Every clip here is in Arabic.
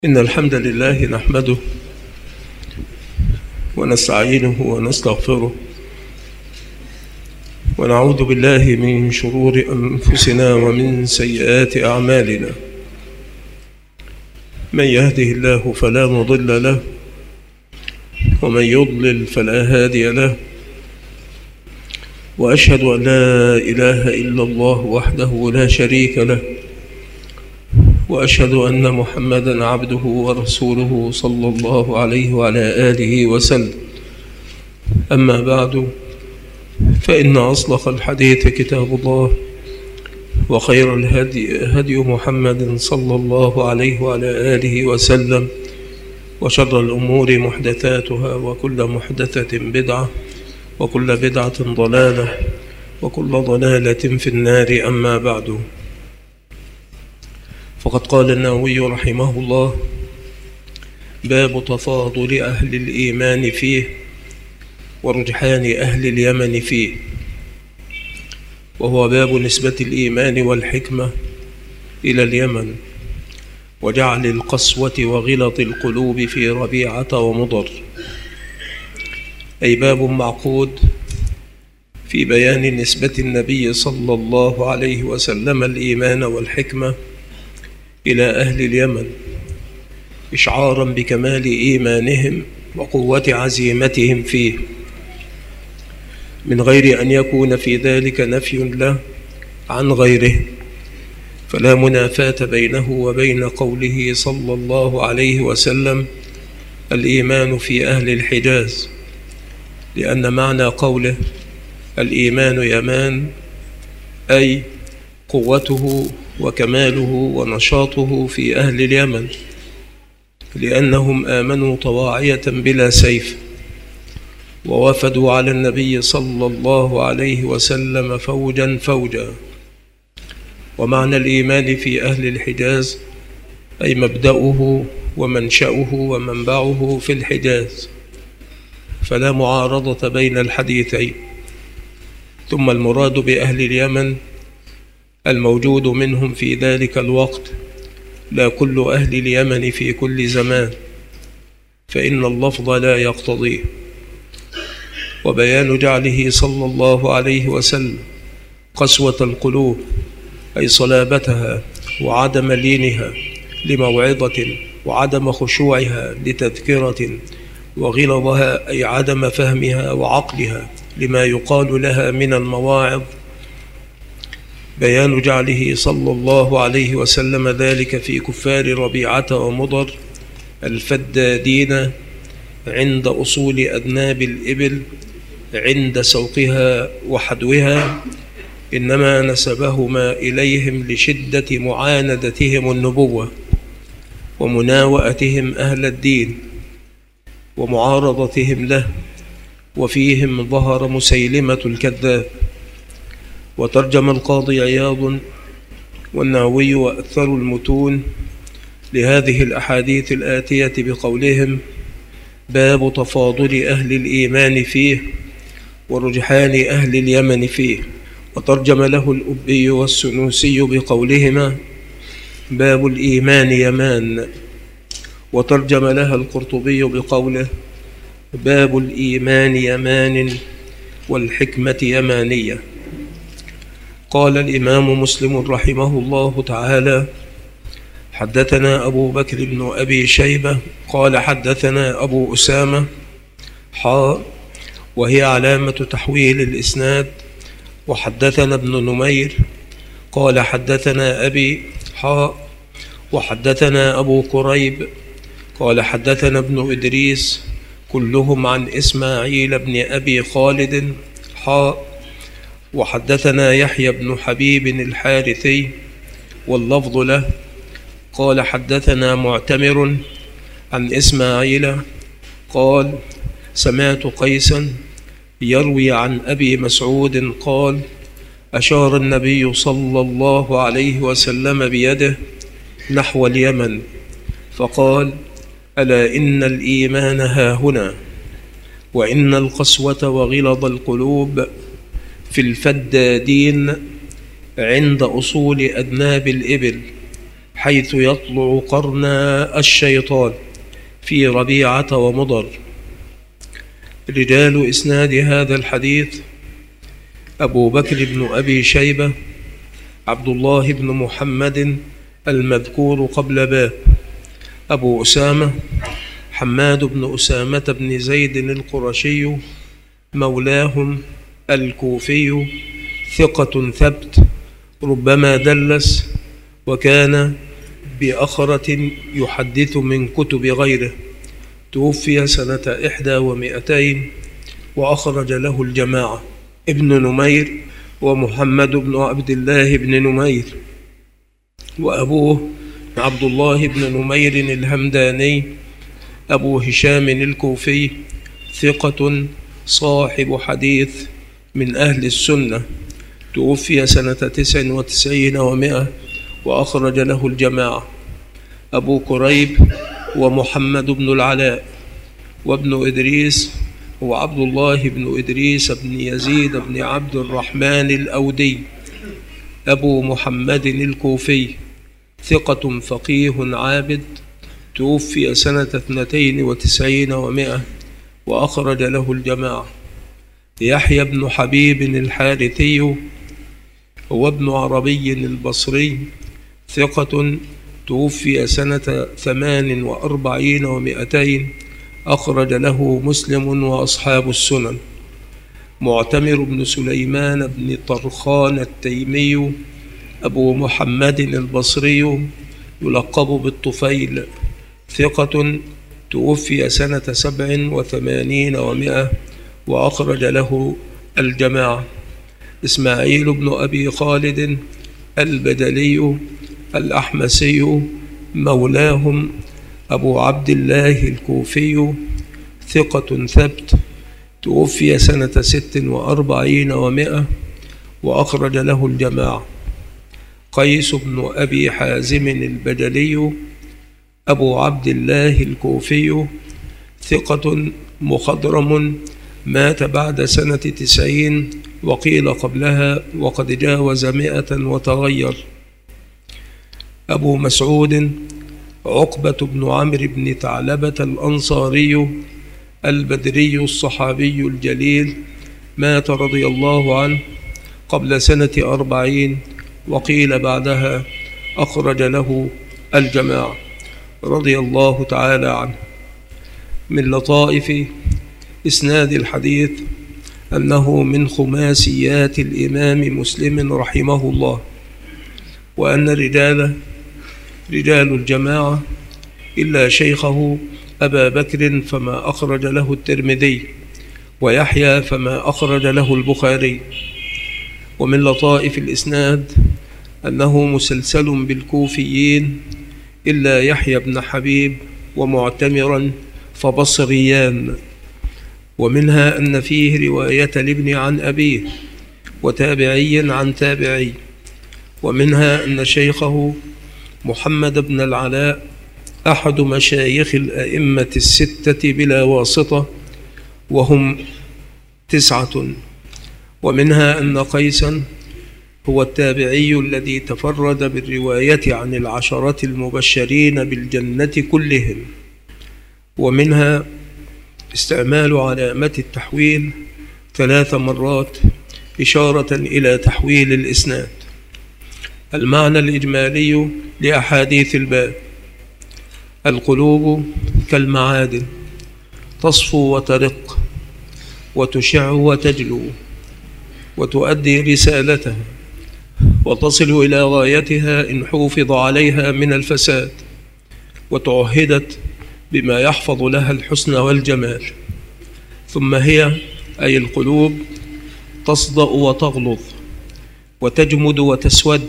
إن الحمد لله نحمده ونستعينه ونستغفره ونعوذ بالله من شرور أنفسنا ومن سيئات أعمالنا. من يهده الله فلا مضل له ومن يضلل فلا هادي له، وأشهد أن لا إله إلا الله وحده لا شريك له، وأشهد أن محمدًا عبده ورسوله صلى الله عليه وعلى آله وسلم. أما بعد، فإن أصدق الحديث كتاب الله، وخير الهدي هدي محمد صلى الله عليه وعلى آله وسلم، وشر الأمور محدثاتها، وكل محدثة بدعة، وكل بدعة ضلالة، وكل ضلالة في النار. أما بعد، فقد قال النووي رحمه الله: باب تفاضل أهل الإيمان فيه ورجحان أهل اليمن فيه، وهو باب نسبة الإيمان والحكمة إلى اليمن، وجعل القسوة وغلط القلوب في ربيعة ومضر، أي باب معقود في بيان نسبة النبي صلى الله عليه وسلم الإيمان والحكمة إلى أهل اليمن، إشعارا بكمال إيمانهم وقوة عزيمتهم فيه، من غير أن يكون في ذلك نفي له عن غيره، فلا منافاة بينه وبين قوله صلى الله عليه وسلم: الإيمان في أهل الحجاز، لأن معنى قوله الإيمان يمان، أي قوته وكماله ونشاطه في أهل اليمن، لأنهم آمنوا طواعية بلا سيف، ووفدوا على النبي صلى الله عليه وسلم فوجا فوجا. ومعنى الإيمان في أهل الحجاز أي مبدأه ومنشأه ومنبعه في الحجاز، فلا معارضة بين الحديثين. ثم المراد بأهل اليمن الموجود منهم في ذلك الوقت، لا كل أهل اليمن في كل زمان، فإن اللفظ لا يقتضيه. وبيان جعله صلى الله عليه وسلم قسوة القلوب، أي صلابتها وعدم لينها لموعظة، وعدم خشوعها لتذكرة، وغلظها أي عدم فهمها وعقلها لما يقال لها من المواعظ. بيان جعله صلى الله عليه وسلم ذلك في كفار ربيعة ومضر الفدادين عند أصول أذناب الإبل عند سوقها وحدوها، إنما نسبهما إليهم لشدة معاندتهم النبوة ومناوئتهم أهل الدين ومعارضتهم له، وفيهم ظهر مسيلمة الكذاب. وترجم القاضي عياض والنووي وأكثر المتون لهذه الأحاديث الآتية بقولهم: باب تفاضل أهل الإيمان فيه ورجحان أهل اليمن فيه. وترجم له الأبي والسنوسي بقولهما: باب الإيمان يمان. وترجم لها القرطبي بقوله: باب الإيمان يمان والحكمة يمانية. قال الإمام مسلم رحمه الله تعالى: حدثنا أبو بكر بن أبي شيبة قال حدثنا أبو أسامة وهي علامة تحويل الإسناد. وحدثنا ابن نمير قال حدثنا أبي وحدثنا أبو كريب قال حدثنا ابن إدريس، كلهم عن إسماعيل بن أبي خالد وحدثنا يحيى بن حبيب الحارثي واللفظ له قال حدثنا معتمر عن إسماعيل قال: سمعت قيسا يروي عن أبي مسعود قال: أشار النبي صلى الله عليه وسلم بيده نحو اليمن فقال: ألا إن الإيمان هاهنا، وإن القسوة وغلظ القلوب في الفدادين عند أصول أذناب الإبل حيث يطلع قرن الشيطان في ربيعة ومضر. رجال إسناد هذا الحديث: أبو بكر بن أبي شيبة، عبد الله بن محمد المذكور قبل باب، أبو أسامة حماد بن أسامة بن زيد القرشي مولاهم الكوفي، ثقة ثبت، ربما دلس، وكان بأخرة يحدث من كتب غيره. توفي سنة 1 و200 وأخرج له الجماعة: ابن نمير ومحمد بن عبد الله بن نمير، وأبوه عبد الله بن نمير الهمداني أبو هشام الكوفي، ثقة صاحب حديث من أهل السنة. توفي سنة 99 و100 وأخرج له الجماعة: أبو كريب ومحمد بن العلاء، وابن إدريس هو عبد الله بن إدريس بن يزيد بن عبد الرحمن الأودي أبو محمد الكوفي، ثقة فقيه عابد. توفي سنة 92 و100 وأخرج له الجماعة: يحيى بن حبيب الحارثي هو ابن عربي البصري، ثقة. توفي سنة 48 و200 أخرج له مسلم وأصحاب السنن. معتمر بن سليمان بن طرخان التيمي أبو محمد البصري يلقب بالطفيل، ثقة. توفي سنة 87 و100 وأخرج له الجماعة. إسماعيل بن أبي خالد البدلي الأحمسي مولاهم أبو عبد الله الكوفي، ثقة ثبت. توفي سنة 46 و100 وأخرج له الجماعة. قيس بن أبي حازم البجلي أبو عبد الله الكوفي، ثقة مخضرم، مات بعد سنة 90 وقيل قبلها، وقد جاوز 100 وتغير. أبو مسعود عقبة بن عمرو بن ثعلبة الأنصاري البدري الصحابي الجليل، مات رضي الله عنه قبل سنة 40 وقيل بعدها، أخرج له الجماعة رضي الله تعالى عنه. من لطائف إسناد الحديث أنه من خماسيات الإمام مسلم رحمه الله، وأن رجال الجماعة إلا شيخه أبا بكر فما أخرج له الترمذي، ويحيى فما أخرج له البخاري. ومن لطائف الإسناد أنه مسلسل بالكوفيين إلا يحيى بن حبيب ومعتمرا فبصريان. ومنها أن فيه رواية لابن عن أبيه وتابعي عن تابعي. ومنها أن شيخه محمد بن العلاء أحد مشايخ الأئمة الستة بلا واسطة، وهم 9. ومنها أن قيسا هو التابعي الذي تفرد بالرواية عن العشرة المبشرين بالجنة كلهم. ومنها استعمال علامة التحويل 3 مرات إشارة إلى تحويل الإسناد. المعنى الإجمالي لأحاديث الباب: القلوب كالمعادن، تصفو وترق وتشع وتجلو وتؤدي رسالتها وتصل إلى غايتها إن حوفظ عليها من الفساد، وتعهدت بما يحفظ لها الحسن والجمال. ثم هي أي القلوب تصدأ وتغلظ وتجمد وتسود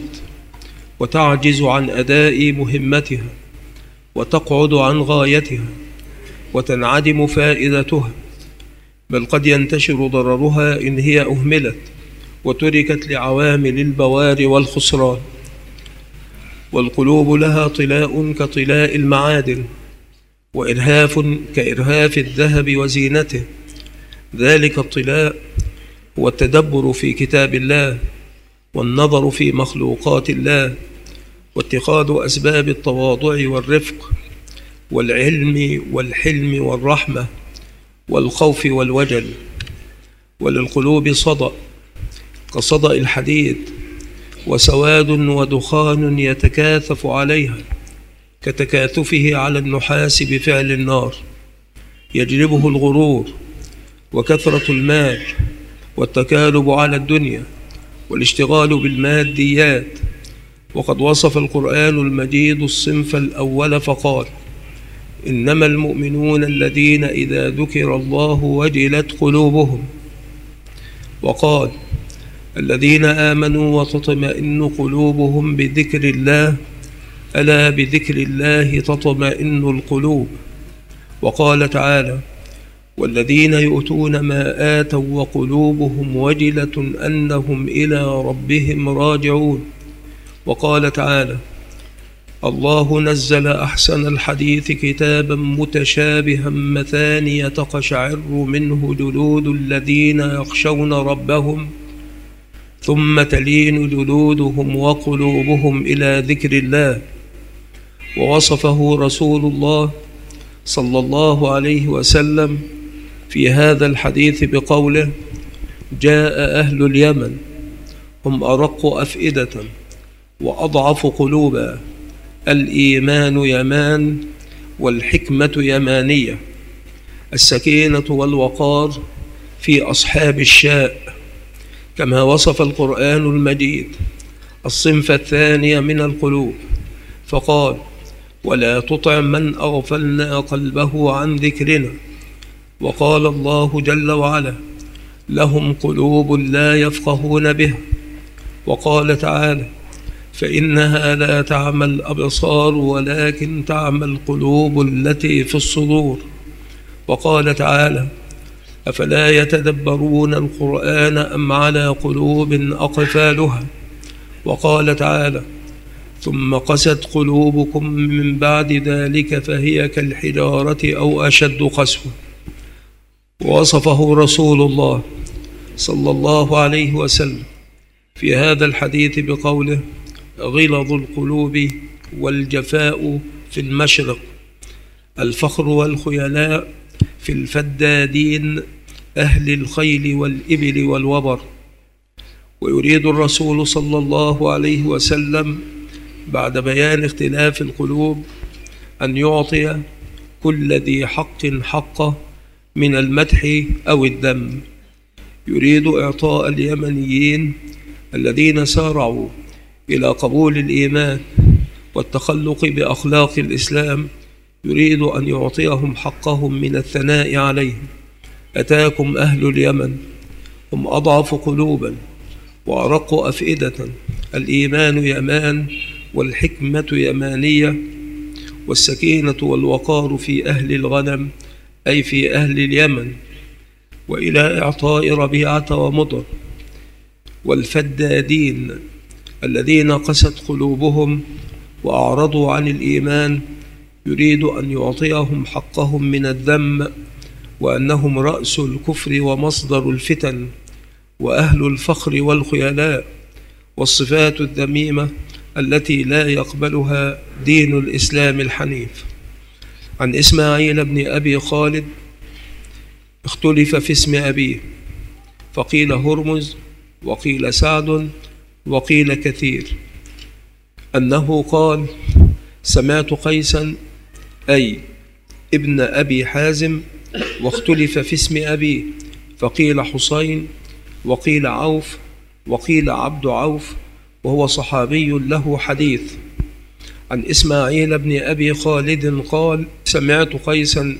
وتعجز عن أداء مهمتها وتقعد عن غايتها وتنعدم فائدتها، بل قد ينتشر ضررها إن هي أهملت وتركت لعوامل البوار والخسران. والقلوب لها طلاء كطلاء المعادن، وإرهاف كإرهاف الذهب وزينته. ذلك الطلاء هو التدبر في كتاب الله والنظر في مخلوقات الله واتخاذ أسباب التواضع والرفق والعلم والحلم والرحمة والخوف والوجل. وللقلوب صدأ كصدأ الحديد، وسواد ودخان يتكاثف عليها كتكاثفه على النحاس بفعل النار، يجلبه الغرور وكثرة المال والتكالب على الدنيا والاشتغال بالماديات. وقد وصف القرآن المجيد الصنف الأول فقال: إنما المؤمنون الذين إذا ذكر الله وجلت قلوبهم. وقال: الذين آمنوا وتطمئن قلوبهم بذكر الله، ألا بذكر الله تطمئن القلوب. وقال تعالى: والذين يؤتون ما آتوا وقلوبهم وجلة أنهم إلى ربهم راجعون. وقال تعالى: الله نزل أحسن الحديث كتابا متشابها مثانية تقشعر منه جلود الذين يخشون ربهم ثم تلين جلودهم وقلوبهم إلى ذكر الله. ووصفه رسول الله صلى الله عليه وسلم في هذا الحديث بقوله: جاء أهل اليمن هم أرق أفئدة وأضعف قلوبا، الإيمان يمان والحكمة يمانية، السكينة والوقار في أصحاب الشاء. كما وصف القرآن المجيد الصنف الثاني من القلوب فقال: ولا تطع من أغفلنا قلبه عن ذكرنا. وقال الله جل وعلا: لهم قلوب لا يفقهون بها. وقال تعالى: فإنها لا تعمى الأبصار ولكن تعمى القلوب التي في الصدور. وقال تعالى: أفلا يتدبرون القرآن أم على قلوب أقفالها. وقال تعالى: ثم قست قلوبكم من بعد ذلك فهي كالحجارة أو أشد قسوة. ووصفه رسول الله صلى الله عليه وسلم في هذا الحديث بقوله: غلظ القلوب والجفاء في المشرق، الفخر والخيلاء في الفدادين أهل الخيل والإبل والوبر. ويريد الرسول صلى الله عليه وسلم بعد بيان اختلاف القلوب أن يعطي كل ذي حق حقه من المدح أو الذم. يريد إعطاء اليمنيين الذين سارعوا إلى قبول الإيمان والتخلق بأخلاق الإسلام، يريد أن يعطيهم حقهم من الثناء عليهم. أتاكم أهل اليمن هم أضعف قلوبا وأرق أفئدة، الإيمان يمان والحكمة يمانية، والسكينة والوقار في أهل الغنم أي في أهل اليمن. وإلى إعطاء ربيعة ومضر والفدادين الذين قست قلوبهم وأعرضوا عن الإيمان، يريد أن يعطيهم حقهم من الذم، وأنهم رأس الكفر ومصدر الفتن وأهل الفخر والخيلاء والصفات الذميمة التي لا يقبلها دين الإسلام الحنيف. عن إسماعيل بن أبي خالد اختلف في اسم أبيه، فقيل هرمز وقيل سعد وقيل كثير، أنه قال: سمعت قيسا أي ابن أبي حازم، واختلف في اسم أبيه، فقيل حسين وقيل عوف وقيل عبد عوف، وهو صحابي له حديث. عن إسماعيل بن أبي خالد قال: سمعت قيسا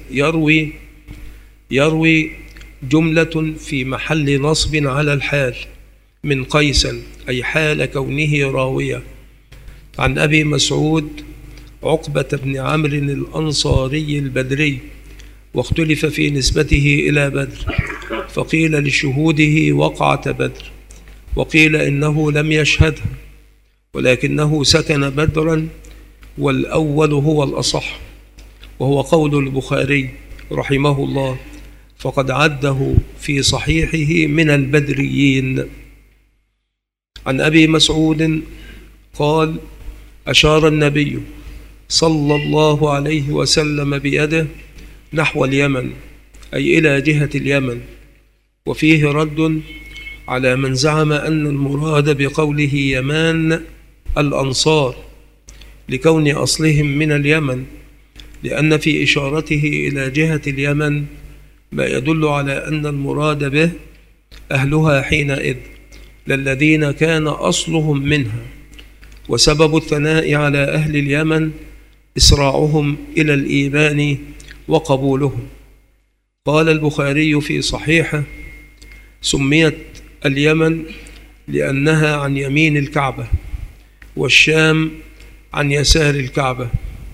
يروي جملة في محل نصب على الحال من قيسا أي حال كونه راوية. عن أبي مسعود عقبة بن عمرو الأنصاري البدري، واختلف في نسبته إلى بدر، فقيل لشهوده وقعة بدر، وقيل إنه لم يشهدها ولكنه سكن بدرا، والأول هو الأصح، وهو قول البخاري رحمه الله، فقد عده في صحيحه من البدريين. عن أبي مسعود قال: أشار النبي صلى الله عليه وسلم بيده نحو اليمن، أي إلى جهة اليمن. وفيه رد على من زعم أن المراد بقوله يمان الأنصار لكون أصلهم من اليمن، لأن في إشارته إلى جهة اليمن ما يدل على أن المراد به أهلها حينئذ، للذين كان أصلهم منها. وسبب الثناء على أهل اليمن إسراعهم إلى الإيمان وقبولهم. قال البخاري في صحيحه: سميت اليمن لأنها عن يمين الكعبة، والشام عن يسار الكعبة،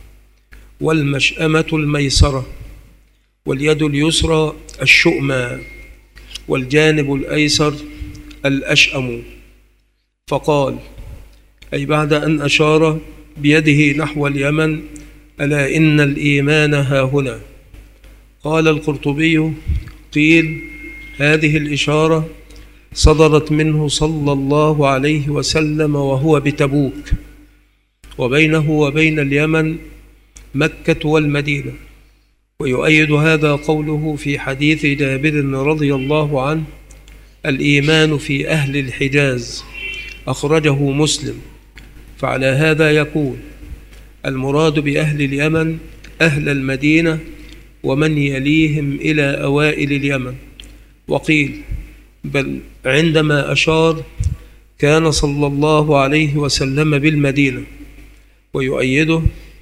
والمشأمة الميسرة، واليد اليسرى الشؤمى، والجانب الأيسر الأشأم. فقال: أي بعد أن أشار بيده نحو اليمن: ألا إن الإيمان هاهنا. قال القرطبي: قيل هذه الإشارة صدرت منه صلى الله عليه وسلم وهو بتبوك، وبينه وبين اليمن مكة والمدينة. ويؤيد هذا قوله في حديث جابر رضي الله عنه: الإيمان في أهل الحجاز، أخرجه مسلم. فعلى هذا يكون المراد بأهل اليمن أهل المدينة ومن يليهم إلى أوائل اليمن. وقيل بل عندما أشار كان صلى الله عليه وسلم بالمدينة. ويؤيده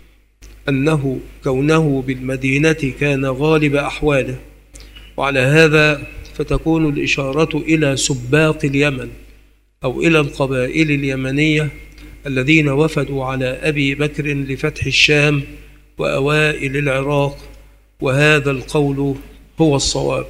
أنه كونه بالمدينة كان غالب أحواله. وعلى هذا فتكون الإشارة إلى سباق اليمن أو إلى القبائل اليمنية الذين وفدوا على أبي بكر لفتح الشام وأوائل العراق، وهذا القول هو الصواب.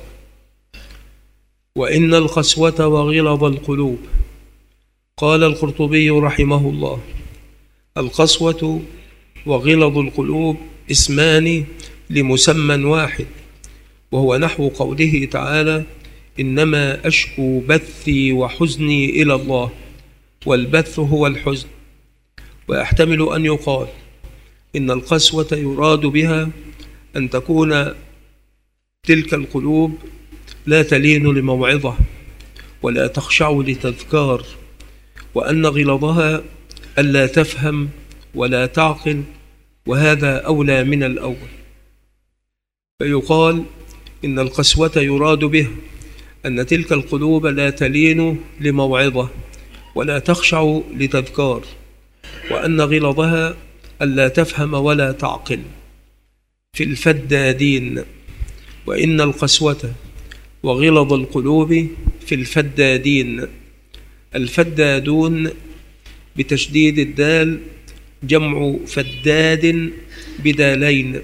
وإن القسوة وغلظ القلوب. قال القرطبي رحمه الله: القسوة وغلظ القلوب اسمان لمسمى واحد، وهو نحو قوله تعالى: إنما أشكو بثي وحزني إلى الله، والبث هو الحزن. ويحتمل أن يقال إن القسوة يراد بها أن تكون تلك القلوب لا تلين لموعظة ولا تخشع لتذكار، وأن غلظها ألا تفهم ولا تعقل، وهذا أولى من الأول. فيقال إن القسوة يراد به أن تلك القلوب لا تلين لموعظة ولا تخشع لتذكار، وأن غلظها ألا تفهم ولا تعقل. في الفدادين. وإن القسوة وغلظ القلوب في الفدادين. الفدادون بتشديد الدال جمع فداد بدالين،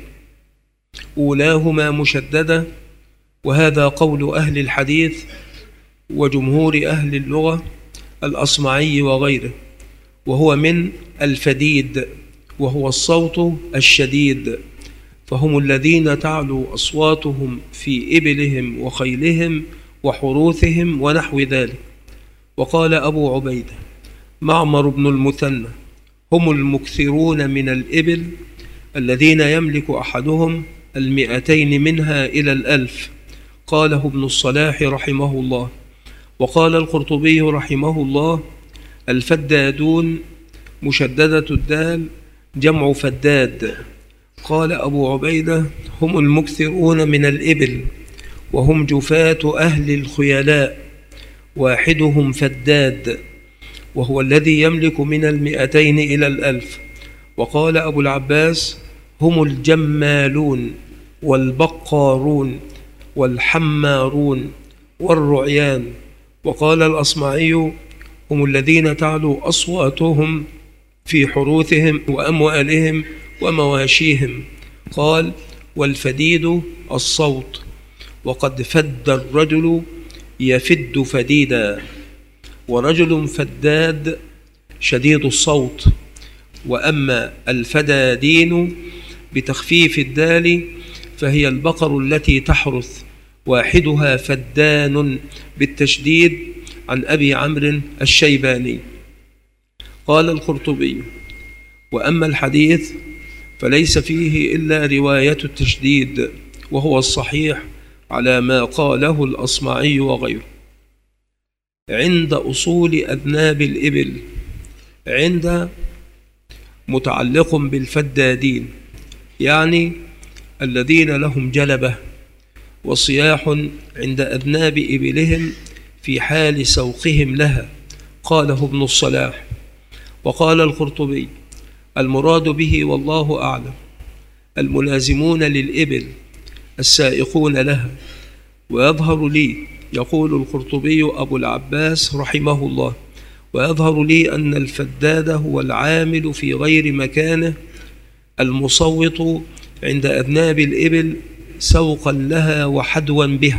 أولاهما مشددة، وهذا قول أهل الحديث وجمهور أهل اللغة الأصمعي وغيره، وهو من الفديد، وهو الصوت الشديد، فهم الذين تعلو أصواتهم في إبلهم وخيلهم وحروثهم ونحو ذلك. وقال أبو عبيدة معمر بن المثنى: هم المكثرون من الإبل الذين يملك أحدهم 200 منها إلى 1000. قاله ابن الصلاح رحمه الله. وقال القرطبي رحمه الله: الفدادون مشددة الدال جمع فداد. قال أبو عبيدة: هم المكثرون من الإبل، وهم جفاة أهل الخيلاء، واحدهم فداد، وهو الذي يملك من 200 إلى 1000. وقال أبو العباس: هم الجمالون والبقارون والحمارون والرعيان. وقال الأصمعي: هم الذين تعلو أصواتهم في حروثهم وأموالهم ومواشيهم. قال: والفديد الصوت، وقد فد الرجل يفد فديدا، ورجل فداد شديد الصوت. وأما الفدادين بتخفيف الدال فهي البقر التي تحرث، واحدها فدان بالتشديد، عن أبي عمرو الشيباني. قال القرطبي: وأما الحديث فليس فيه إلا رواية التشديد، وهو الصحيح على ما قاله الأصمعي وغيره. عند أصول أذناب الإبل، عند متعلق بالفدادين، يعني الذين لهم جلبة وصياح عند أذناب إبلهم في حال سوقهم لها، قاله ابن الصلاح. وقال القرطبي: المراد به والله أعلم الملازمون للإبل السائقون لها. ويظهر لي، يقول القرطبي أبو العباس رحمه الله، ويظهر لي أن الفداد هو العامل في غير مكانه المصوت عند أذناب الإبل سوقا لها وحدوا بها،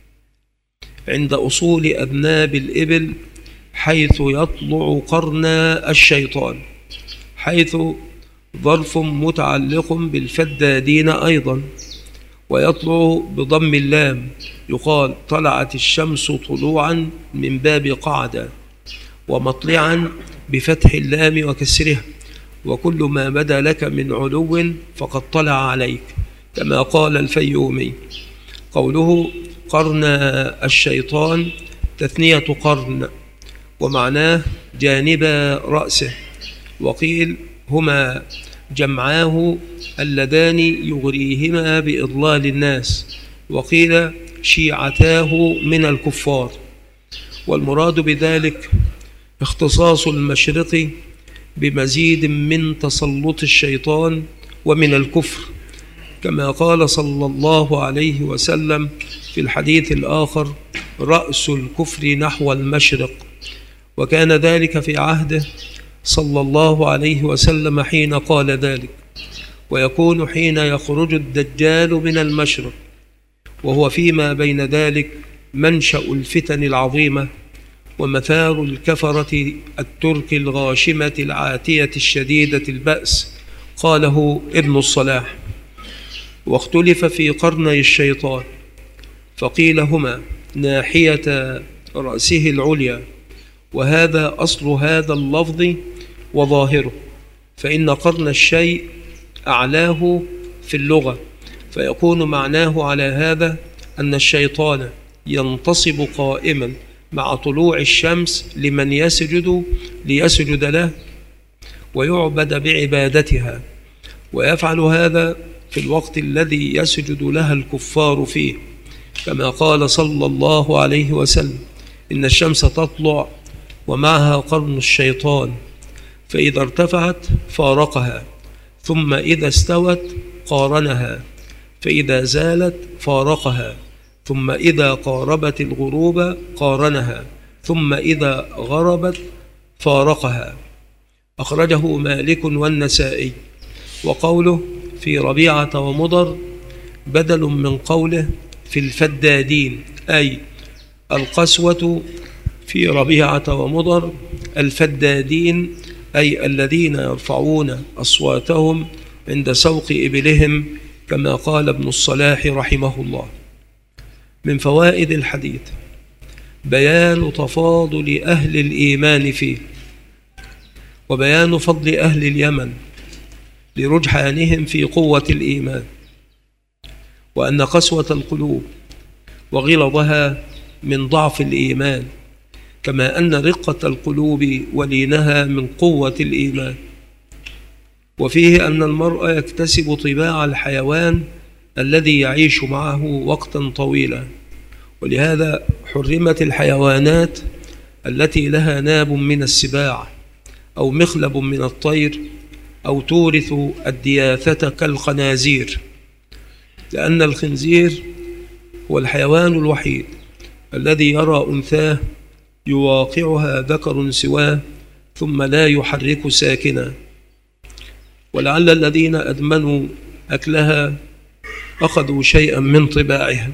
عند أصول أذناب الإبل حيث يطلع قرن الشيطان، حيث ظرف متعلق بالفدادين أيضا. ويطلع بضم اللام، يقال طلعت الشمس طلوعا من باب قعدة، ومطلعا بفتح اللام وكسرها، وكل ما بدا لك من علو فقد طلع عليك، كما قال الفيومي. قوله قرن الشيطان تثنية قرن، ومعناه جانب رأسه، وقيل هما جمعاه اللذان يغريهما بإضلال الناس، وقيل شيعتاه من الكفار. والمراد بذلك اختصاص المشرق بمزيد من تسلط الشيطان ومن الكفر، كما قال صلى الله عليه وسلم في الحديث الآخر: رأس الكفر نحو المشرق. وكان ذلك في عهده صلى الله عليه وسلم حين قال ذلك، ويكون حين يخرج الدجال من المشرق، وهو فيما بين ذلك منشأ الفتن العظيمة ومثار الكفرة الترك الغاشمة العاتية الشديدة البأس، قاله ابن الصلاح. واختلف في قرني الشيطان، فقيل هما ناحية رأسه العليا، وهذا أصل هذا اللفظ وظاهره، فإن قرن الشيء أعلاه في اللغة، فيكون معناه على هذا أن الشيطان ينتصب قائما مع طلوع الشمس لمن ليسجد له ويعبد بعبادتها، ويفعل هذا في الوقت الذي يسجد لها الكفار فيه، كما قال صلى الله عليه وسلم: إن الشمس تطلع ومعها قرن الشيطان، فإذا ارتفعت فارقها، ثم إذا استوت قارنها، فإذا زالت فارقها، ثم إذا قاربت الغروب قارنها، ثم إذا غربت فارقها. أخرجه مالك والنسائي. وقوله في ربيعة ومضر بدل من قوله في الفدادين، أي القسوة في ربيعة ومضر الفدادين، أي الذين يرفعون أصواتهم عند سوق إبلهم، كما قال ابن الصلاح رحمه الله. من فوائد الحديث بيان تفاضل أهل الإيمان فيه، وبيان فضل أهل اليمن لرجحانهم في قوة الإيمان، وأن قسوة القلوب وغلظها من ضعف الإيمان، كما أن رقة القلوب ولينها من قوة الإيمان. وفيه أن المرء يكتسب طباع الحيوان الذي يعيش معه وقتا طويلا، ولهذا حرمت الحيوانات التي لها ناب من السباع أو مخلب من الطير أو تورث الدياثة كالخنازير، لأن الخنزير هو الحيوان الوحيد الذي يرى أنثاه يواقعها ذكر سواه ثم لا يحرك ساكنا، ولعل الذين أدمنوا أكلها أخذوا شيئا من طباعها.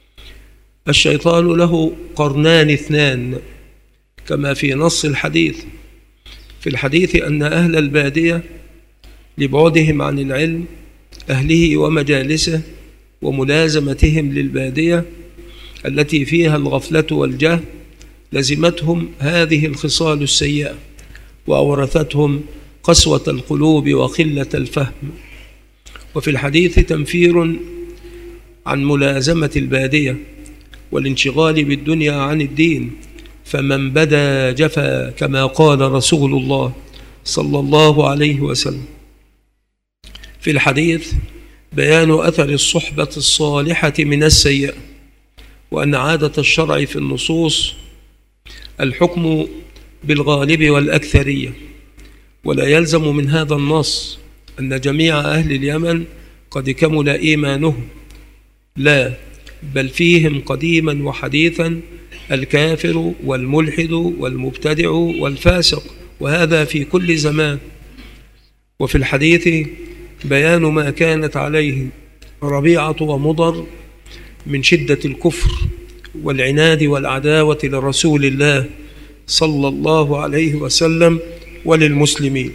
الشيطان له قرنان اثنان كما في نص الحديث. في الحديث أن أهل البادية لبعدهم عن العلم أهله ومجالسه وملازمتهم للبادية التي فيها الغفلة والجهل، لزمتهم هذه الخصال السيئة وأورثتهم قسوة القلوب وقلة الفهم. وفي الحديث تنفير عن ملازمة البادية والانشغال بالدنيا عن الدين، فمن بدا جفا، كما قال رسول الله صلى الله عليه وسلم. في الحديث بيان أثر الصحبة الصالحة من السيئة، وأن عادة الشرع في النصوص الحكم بالغالب والأكثرية، ولا يلزم من هذا النص أن جميع أهل اليمن قد كمل إيمانهم، لا، بل فيهم قديما وحديثا الكافر والملحد والمبتدع والفاسق، وهذا في كل زمان. وفي الحديث بيان ما كانت عليه ربيعة ومضر من شدة الكفر والعناد والعداوة لرسول الله صلى الله عليه وسلم وللمسلمين.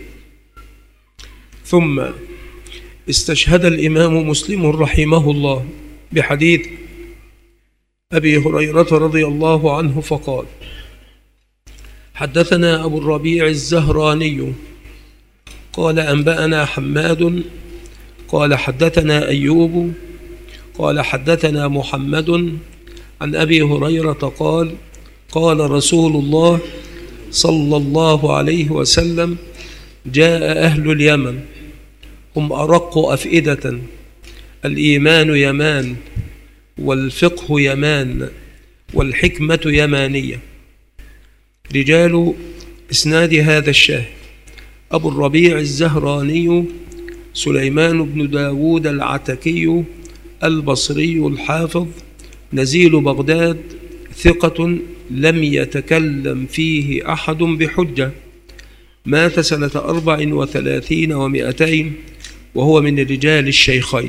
ثم استشهد الإمام مسلم رحمه الله بحديث أبي هريرة رضي الله عنه فقال: حدثنا أبو الربيع الزهراني قال أنبأنا حماد قال حدثنا أيوب قال حدثنا محمد عن أبي هريرة قال: قال رسول الله صلى الله عليه وسلم: جاء أهل اليمن هم أرق أفئدة، الإيمان يمان، والفقه يمان، والحكمة يمانية. رجال إسناد هذا الشاهد: أبو الربيع الزهراني سليمان بن داود العتكي البصري الحافظ نزيل بغداد، ثقة لم يتكلم فيه أحد بحجة، مات سنة 34 و200، وهو من الرجال الشيخين.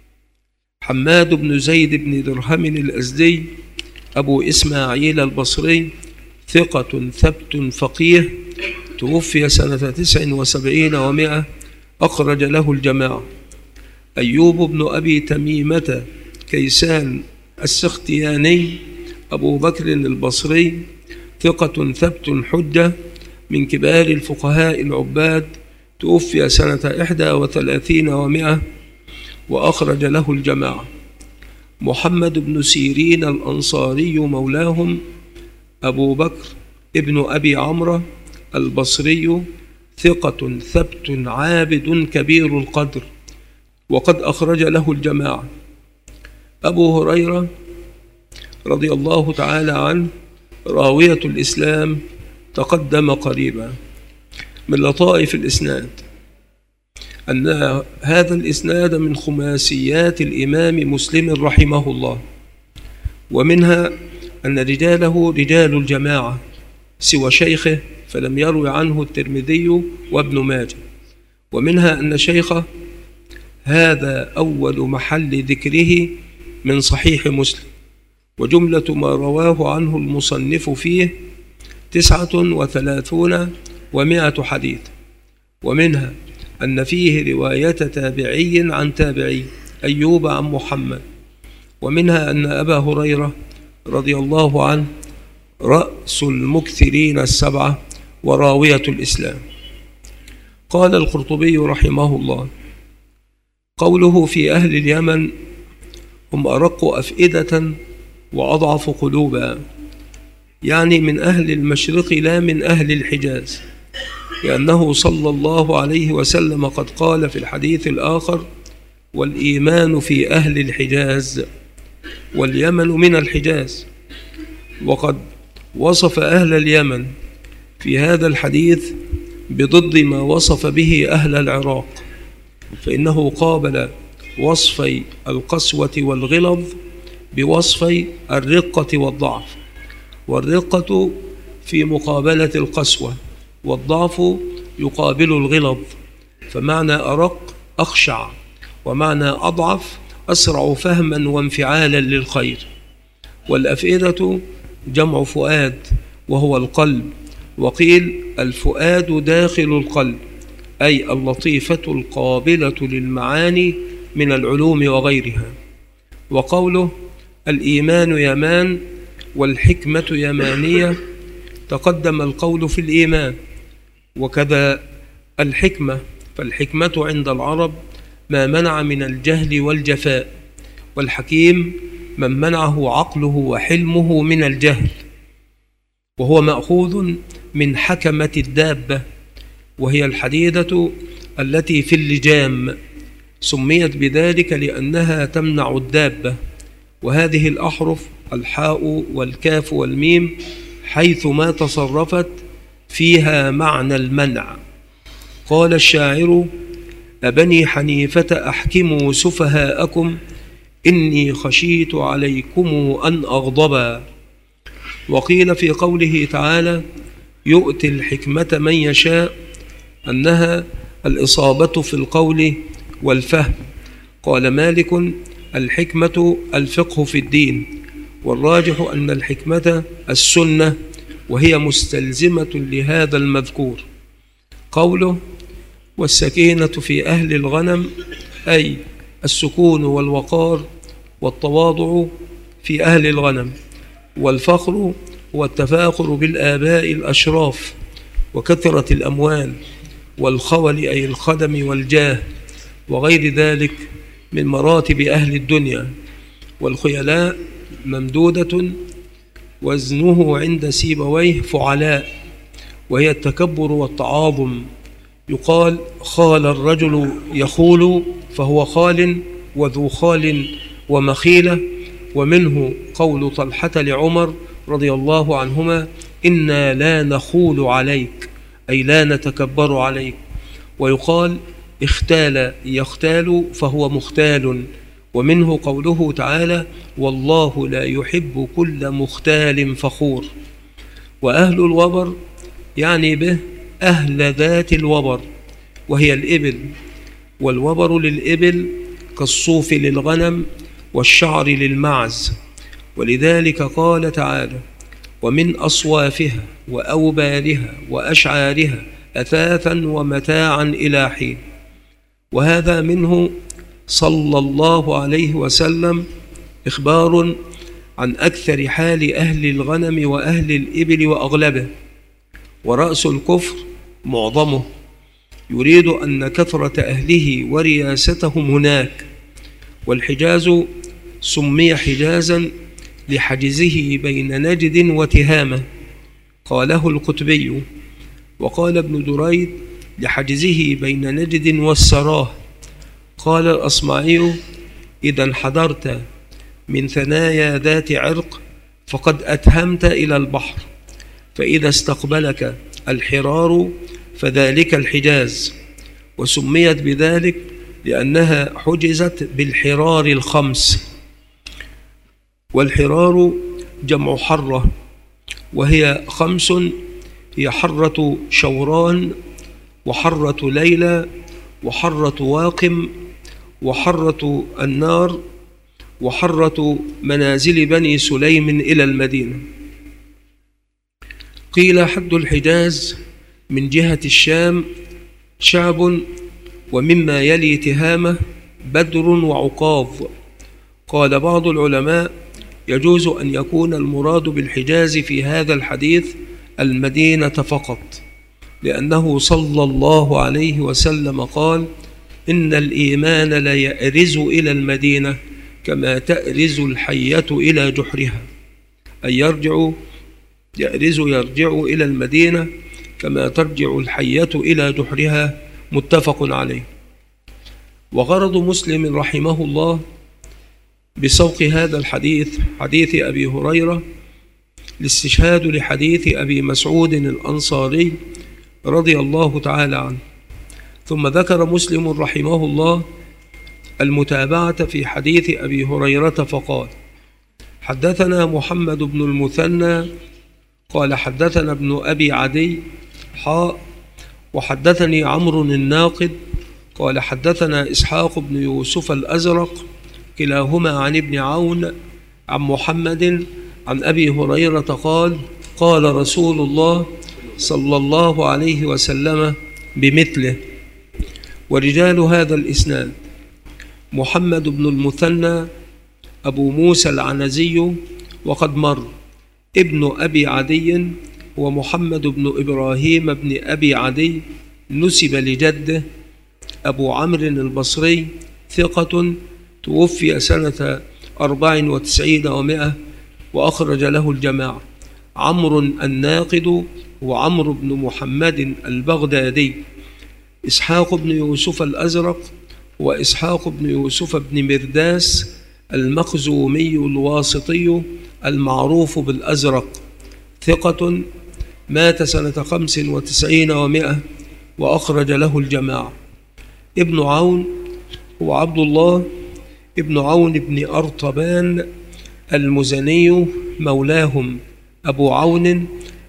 حماد بن زيد بن درهم الأزدي أبو إسماعيل البصري ثقة ثبت فقيه، توفي سنة 79 و100، أخرج له الجماعة. أيوب بن أبي تميمة كيسان السختياني أبو بكر البصري ثقة ثبت حجة، من كبار الفقهاء العباد، توفي سنة 31 و100، وأخرج له الجماعة. محمد بن سيرين الأنصاري مولاهم أبو بكر ابن أبي عمرو البصري ثقة ثبت عابد كبير القدر، وقد أخرج له الجماعة. أبو هريرة رضي الله تعالى عنه راوية الإسلام تقدم قريبا. من لطائف الإسناد أن هذا الإسناد من خماسيات الإمام مسلم رحمه الله، ومنها أن رجاله رجال الجماعة سوى شيخه، فلم يروي عنه الترمذي وابن ماجه. ومنها أن شيخه هذا أول محل ذكره من صحيح مسلم، وجملة ما رواه عنه المصنف فيه 39 و100 حديث. ومنها أن فيه رواية تابعي عن تابعي، أيوب عن محمد. ومنها أن أبا هريرة رضي الله عنه رأس المكثرين السبعة وراوية الإسلام. قال القرطبي رحمه الله: قوله في أهل اليمن هم أرق أفئدة وأضعف قلوبا، يعني من أهل المشرق لا من أهل الحجاز، لأنه صلى الله عليه وسلم قد قال في الحديث الآخر: والإيمان في أهل الحجاز، واليمن من الحجاز. وقد وصف أهل اليمن في هذا الحديث بضد ما وصف به أهل العراق، فإنه قابل وصفي القسوة والغلظ بوصفي الرقة والضعف، والرقة في مقابلة القسوة، والضعف يقابل الغلظ. فمعنى أرق أخشع، ومعنى أضعف أسرع فهما وانفعالا للخير. والأفئدة جمع فؤاد وهو القلب، وقيل الفؤاد داخل القلب، أي اللطيفة القابلة للمعاني من العلوم وغيرها. وقوله الإيمان يمان والحكمة يمانية، تقدم القول في الإيمان، وكذا الحكمة، فالحكمة عند العرب ما منع من الجهل والجفاء، والحكيم من منعه عقله وحلمه من الجهل، وهو مأخوذ من حكمة الدابة، وهي الحديدة التي في اللجام، سميت بذلك لأنها تمنع الدابة. وهذه الأحرف الحاء والكاف والميم حيث ما تصرفت فيها معنى المنع. قال الشاعر: أبني حنيفة أحكموا سفهاءكم إني خشيت عليكم أن أغضبا. وقيل في قوله تعالى: يؤتي الحكمة من يشاء، أنها الإصابة في القول والفهم. قال مالك: الحكمة الفقه في الدين، والراجح أن الحكمة السنة، وهي مستلزمة لهذا المذكور. قوله: والسكينة في أهل الغنم، أي السكون والوقار والتواضع في أهل الغنم. والفخر هو التفاخر بالآباء الأشراف وكثرة الأموال، والخول أي الخدم والجاه وغير ذلك من مراتب أهل الدنيا. والخيلاء ممدودة وزنه عند سيبويه فعلاء، وهي التكبر والتعاظم. يقال: خال الرجل يخول، فهو خال وذو خال ومخيلة. ومنه قول طلحة لعمر رضي الله عنهما: إنا لا نخول عليك، أي لا نتكبر عليك. ويقال: اختال يختال، فهو مختال. ومنه قوله تعالى: والله لا يحب كل مختال فخور. وأهل الوبر يعني به أهل ذات الوبر، وهي الإبل. والوبر للإبل كالصوف للغنم والشعر للمعز. ولذلك قال تعالى: ومن أصوافها وأوبارها وأشعارها أثاثا ومتاعا إلى حين. وهذا منه صلى الله عليه وسلم إخبار عن أكثر حال أهل الغنم وأهل الإبل وأغلبه. ورأس الكفر معظمه، يريد أن كثرة أهله ورياستهم هناك. والحجاز سمي حجازا لحجزه بين نجد وتهامة، قاله القطبي. وقال ابن دريد: لحجزه بين نجد والسراه. قال الأصمعي: إذا انحدرت من ثنايا ذات عرق فقد أتهمت إلى البحر، فإذا استقبلك الحرار فذلك الحجاز. وسميت بذلك لأنها حجزت بالحرار الخمس. والحرار جمع حرة، وهي 5: هي حرة شوران، وحرة ليلى، وحرة واقم، وحرة النار، وحرة منازل بني سليم إلى المدينة. قيل: حد الحجاز من جهة الشام شعب، ومما يلي تهامة بدر وعقاظ. قال بعض العلماء: يجوز أن يكون المراد بالحجاز في هذا الحديث المدينة فقط، لأنه صلى الله عليه وسلم قال: إن الإيمان ليأرز إلى المدينة كما تأرز الحية إلى جحرها، أي يرجع إلى المدينة كما ترجع الحية إلى جحرها. متفق عليه. وغرض مسلم رحمه الله بسوق هذا الحديث، حديث أبي هريرة، الاستشهاد لحديث أبي مسعود الأنصاري رضي الله تعالى عنه. ثم ذكر مسلم رحمه الله المتابعة في حديث أبي هريرة فقال: حدثنا محمد بن المثنى قال حدثنا ابن أبي عدي وحدثني عمرو الناقد قال حدثنا إسحاق بن يوسف الأزرق، كلاهما عن ابن عون عن محمد عن أبي هريرة قال: قال رسول الله صلى الله عليه وسلم بمثله. ورجال هذا الإسناد: محمد بن المثنى أبو موسى العنزي وقد مر، ابن أبي عدي ومحمد بن إبراهيم بن أبي عدي نسب لجده أبو عمرو البصري ثقة توفي سنة 94 و100 وأخرج له الجماعة. عمرو الناقد وعمرو بن محمد البغدادي، إسحاق بن يوسف الأزرق وإسحاق بن يوسف بن مرداس المخزومي الواسطي المعروف بالأزرق ثقة، مات سنة 95 و100 وأخرج له الجماعة. ابن عون هو عبد الله ابن عون بن أرطبان المزني مولاهم أبو عون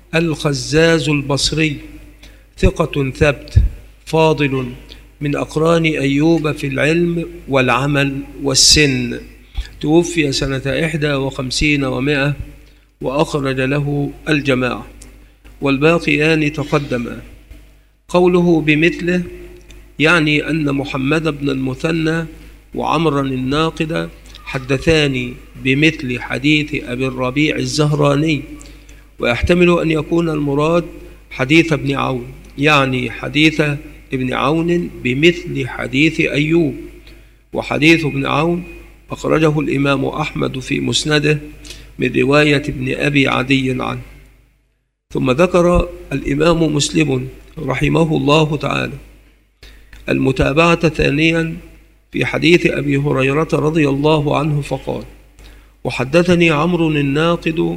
الخزاز البصري ثقة ثبت فاضل من أقران أيوب في العلم والعمل والسن، توفي سنة 51 و100 وأخرج له الجماعة. والباقيان تقدما. قوله بمثله يعني أن محمد بن المثنى وعمرا الناقد حدثاني بمثل حديث أبي الربيع الزهراني، ويحتمل أن يكون المراد حديث ابن عون، يعني حديث ابن عون بمثل حديث أيوب. وحديث ابن عون أخرجه الإمام أحمد في مسنده من رواية ابن أبي عدي عنه. ثم ذكر الإمام مسلم رحمه الله تعالى المتابعة ثانيا في حديث أبي هريرة رضي الله عنه فقال: وحدثني عمرو الناقد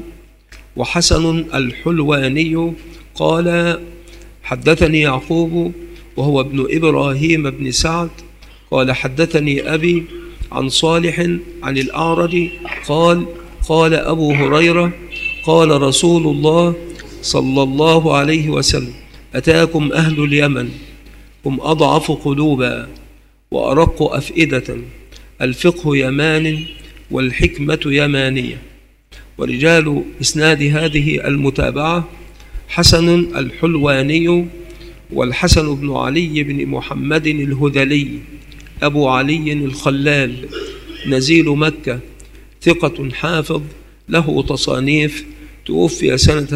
وحسن الحلواني قال: حدثني يعقوب وهو ابن إبراهيم بن سعد قال: حدثني أبي عن صالح عن الأعرج قال: قال أبو هريرة: قال رسول الله صلى الله عليه وسلم: أتاكم أهل اليمن هم أضعف قلوبا وأرق أفئدة، الفقه يمان والحكمة يمانية. ورجال إسناد هذه المتابعة حسن الحلواني والحسن بن علي بن محمد الهذلي أبو علي الخلال نزيل مكة ثقة حافظ له تصانيف، توفي سنة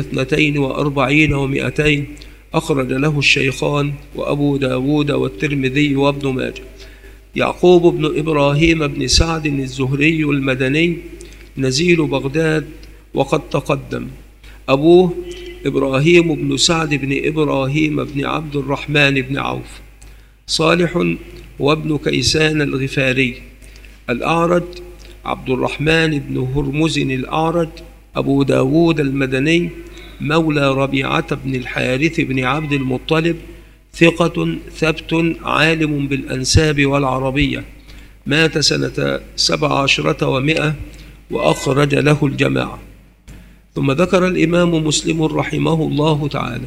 42 و200 أخرج له الشيخان وأبو داود والترمذي وابن ماجه. يعقوب بن إبراهيم بن سعد الزهري المدني نزيل بغداد وقد تقدم. أبوه إبراهيم بن سعد بن إبراهيم بن عبد الرحمن بن عوف. صالح وابن كيسان الغفاري. الأعرج عبد الرحمن بن هرمز الأعرج أبو داود المدني مولى ربيعة بن الحارث بن عبد المطلب ثقة ثبت عالم بالأنساب والعربية، مات سنة 17 و100 وأخرج له الجماعة. ثم ذكر الإمام مسلم رحمه الله تعالى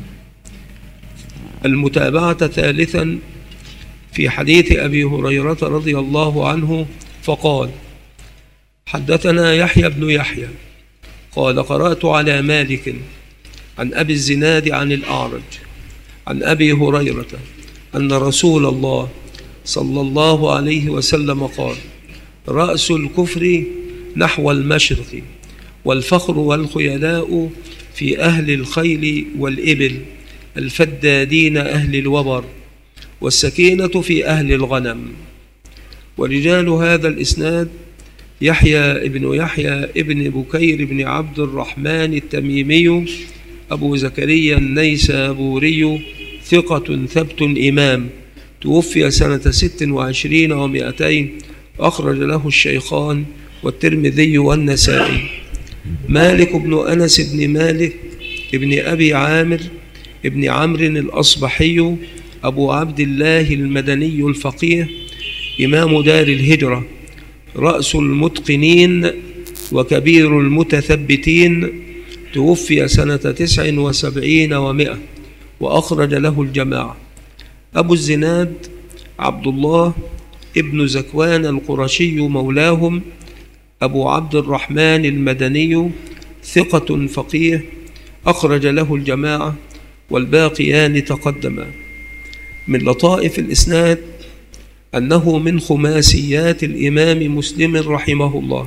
المتابعة ثالثا في حديث أبي هريرة رضي الله عنه فقال: حدثنا يحيى بن يحيى قال: قرأت على مالك عن أبي الزناد عن الأعرج عن أبي هريرة أن رسول الله صلى الله عليه وسلم قال: رأس الكفر نحو المشرق، والفخر والخيلاء في أهل الخيل والإبل، الفدادين أهل الوبر، والسكينة في أهل الغنم. ورجال هذا الإسناد يحيى ابن يحيى ابن بكير بن عبد الرحمن التميمي أبو زكريا النيسابوري ثقة ثبت إمام، توفي سنة 26 و200 أخرج له الشيخان والترمذي والنسائي. مالك بن أنس بن مالك ابن أبي عامر ابن عمرو الأصبحي أبو عبد الله المدني الفقيه إمام دار الهجرة، رأس المتقنين وكبير المتثبتين، توفي سنة 79 و100 وأخرج له الجماعة. أبو الزناد عبد الله ابن زكوان القرشي مولاهم أبو عبد الرحمن المدني ثقة فقيه، أخرج له الجماعة. والباقيان تقدما. من لطائف الإسناد أنه من خماسيات الإمام مسلم رحمه الله،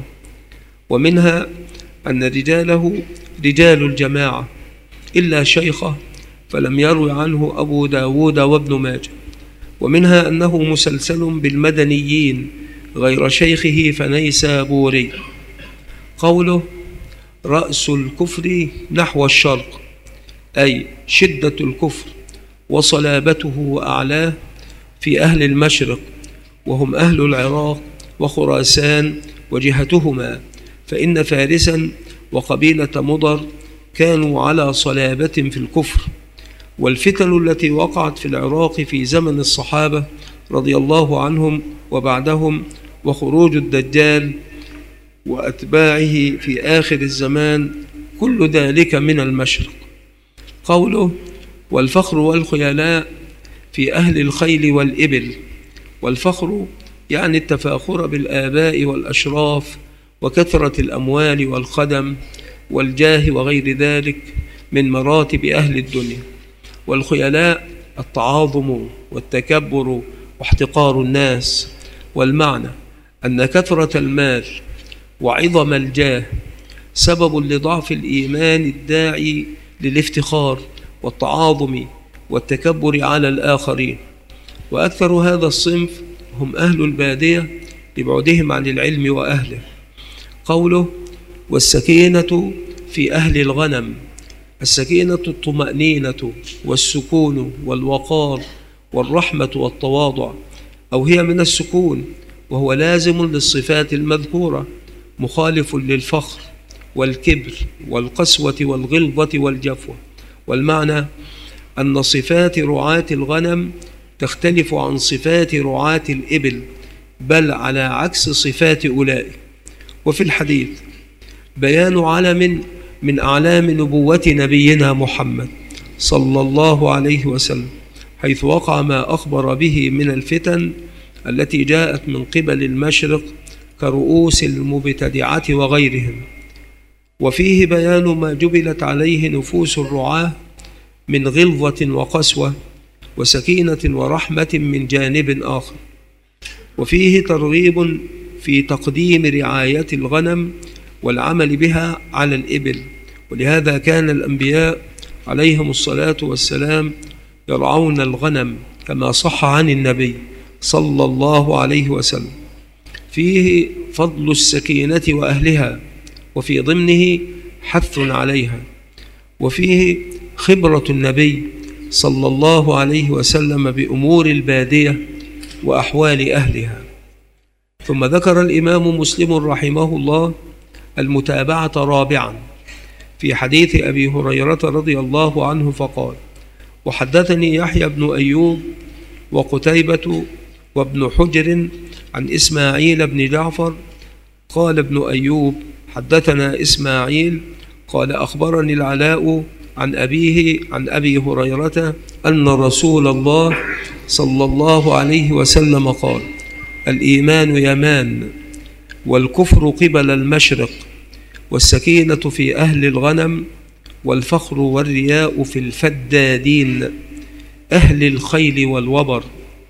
ومنها أن رجاله رجال الجماعة إلا شيخه فلم يروي عنه أبو داود وابن ماجه. ومنها أنه مسلسل بالمدنيين غير شيخه فنيسابوري. قوله رأس الكفر نحو الشرق، أي شدة الكفر وصلابته وأعلاه في أهل المشرق، وهم أهل العراق وخراسان وجهتهما، فإن فارسا وقبيلة مضر كانوا على صلابة في الكفر. والفتن التي وقعت في العراق في زمن الصحابة رضي الله عنهم وبعدهم، وخروج الدجال وأتباعه في آخر الزمان، كل ذلك من المشرق. قوله والفخر والخيلاء في أهل الخيل والإبل. والفخر يعني التفاخر بالآباء والأشراف وكثرة الأموال والخدم والجاه وغير ذلك من مراتب أهل الدنيا. والخيلاء التعاظم والتكبر واحتقار الناس. والمعنى أن كثرة المال وعظم الجاه سبب لضعف الإيمان الداعي للافتخار والتعاظم والتكبر على الآخرين. وأكثر هذا الصنف هم أهل البادية لبعدهم عن العلم وأهله. قوله والسكينة في أهل الغنم. السكينة الطمأنينة والسكون والوقار والرحمة والتواضع، أو هي من السكون، وهو لازم للصفات المذكورة، مخالف للفخر والكبر والقسوة والغلظة والجفوة. والمعنى أن صفات رعاة الغنم تختلف عن صفات رعاة الإبل، بل على عكس صفات أولئك. وفي الحديث بيان علم من أعلام نبوة نبينا محمد صلى الله عليه وسلم، حيث وقع ما أخبر به من الفتن التي جاءت من قبل المشرق كرؤوس المبتدعة وغيرهم. وفيه بيان ما جبلت عليه نفوس الرعاة من غلظة وقسوة وسكينة ورحمة من جانب آخر. وفيه ترغيب في تقديم رعاية الغنم والعمل بها على الإبل، ولهذا كان الأنبياء عليهم الصلاة والسلام يرعون الغنم كما صح عن النبي صلى الله عليه وسلم. فيه فضل السكينة وأهلها، وفي ضمنه حث عليها. وفيه خبرة النبي صلى الله عليه وسلم بأمور البادية وأحوال أهلها. ثم ذكر الإمام مسلم رحمه الله المتابعة رابعا في حديث أبي هريرة رضي الله عنه فقال وحدثني يحيى بن أيوب وقتيبة وابن حجر عن إسماعيل بن جعفر قال ابن أيوب حدثنا إسماعيل قال أخبرني العلاء عن أبيه عن أبي هريرة أن رسول الله صلى الله عليه وسلم قال الإيمان يمان، والكفر قبل المشرق، والسكينة في أهل الغنم، والفخر والرياء في الفدادين أهل الخيل والوبر.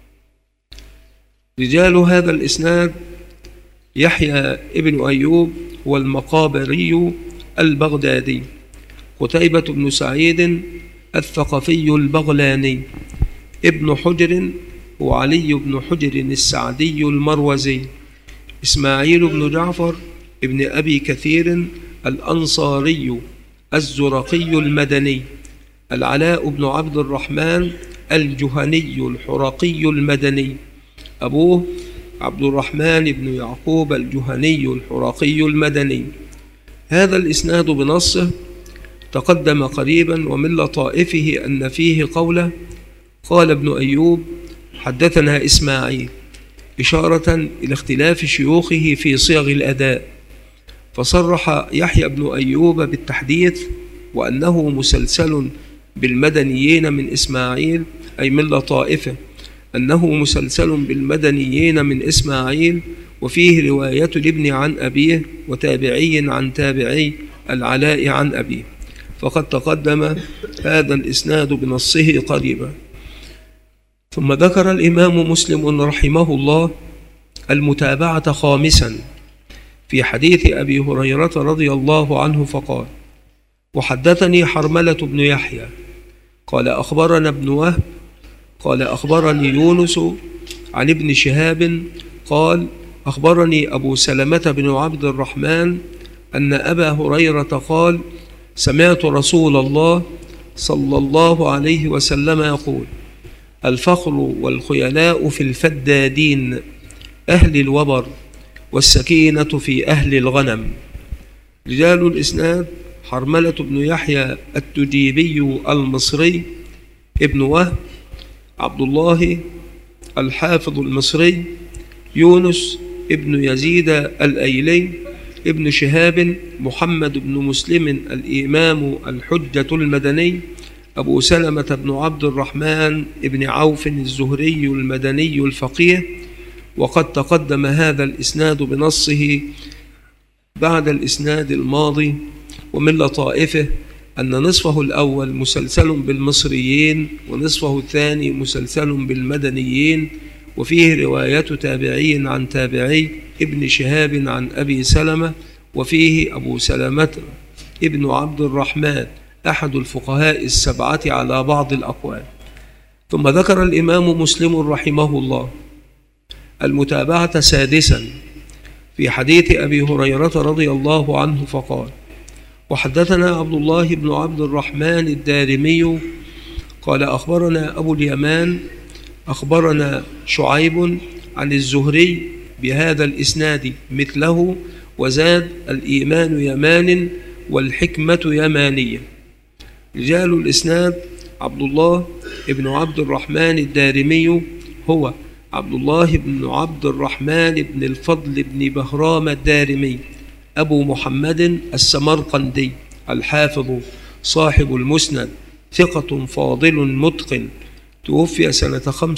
رجال هذا الإسناد يحيى ابن أيوب والمقابري البغدادي، قتيبة بن سعيد الثقفي البغلاني، ابن حجر وعلي بن حجر السعدي المروزي، إسماعيل بن جعفر ابن أبي كثير الأنصاري الزرقي المدني، العلاء بن عبد الرحمن الجهني الحرقي المدني، أبوه عبد الرحمن بن يعقوب الجهني الحرقي المدني. هذا الإسناد بنصه تقدم قريبا، ومن لطائفه أن فيه قوله قال ابن أيوب حدثنا إسماعيل، إشارة إلى اختلاف شيوخه في صيغ الأداء، فصرح يحيى بن أيوب بالتحديث وأنه مسلسل بالمدنيين من إسماعيل، أي من لطائفه أنه مسلسل بالمدنيين من إسماعيل، وفيه رواية الابن عن أبيه وتابعي عن تابعي العلاء عن أبيه، فقد تقدم هذا الإسناد بنصه قريبا. ثم ذكر الإمام مسلم رحمه الله المتابعة خامسا في حديث أبي هريرة رضي الله عنه فقال وحدثني حرملة بن يحيى قال أخبرنا ابن وهب قال أخبرني يونس عن ابن شهاب قال أخبرني أبو سلمة بن عبد الرحمن أن أبا هريرة قال سمعت رسول الله صلى الله عليه وسلم يقول الفخر والخيلاء في الفدادين أهل الوبر والسكينة في أهل الغنم. رجال الإسناد حرملة بن يحيى التجيبي المصري، ابن وهب، عبد الله الحافظ المصري، يونس ابن يزيد الأيلي، ابن شهاب محمد بن مسلم الإمام الحجة المدني، أبو سلمة بن عبد الرحمن ابن عوف الزهري المدني الفقيه. وقد تقدم هذا الإسناد بنصه بعد الإسناد الماضي. ومن لطائفه أن نصفه الأول مسلسل بالمصريين ونصفه الثاني مسلسل بالمدنيين، وفيه رواية تابعي عن تابعي ابن شهاب عن أبي سلمة، وفيه أبو سلمة ابن عبد الرحمن أحد الفقهاء السبعة على بعض الأقوال. ثم ذكر الإمام مسلم رحمه الله المتابعة سادسا في حديث أبي هريرة رضي الله عنه فقال وحدثنا عبد الله بن عبد الرحمن الدارمي قال أخبرنا أبو اليمان أخبرنا شعيب عن الزهري بهذا الإسناد مثله، وزاد الإيمان يمان والحكمة يمانية. رجال الإسناد عبد الله بن عبد الرحمن الدارمي هو عبد الله بن عبد الرحمن بن الفضل بن بهرام الدارمي أبو محمد السمرقندي الحافظ صاحب المسند، ثقة فاضل متقن، توفي سنة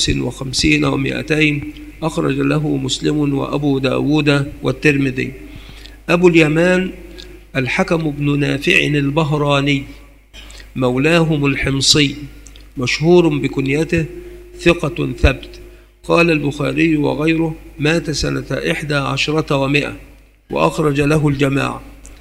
55 و200، أخرج له مسلم وأبو داود والترمذي. أبو اليمان الحكم بن نافع البهراني مولاهم الحمصي، مشهور بكنيته، ثقة ثبت. قال البخاري وغيره مات سنة 11 و100، وأخرج له الجماعة.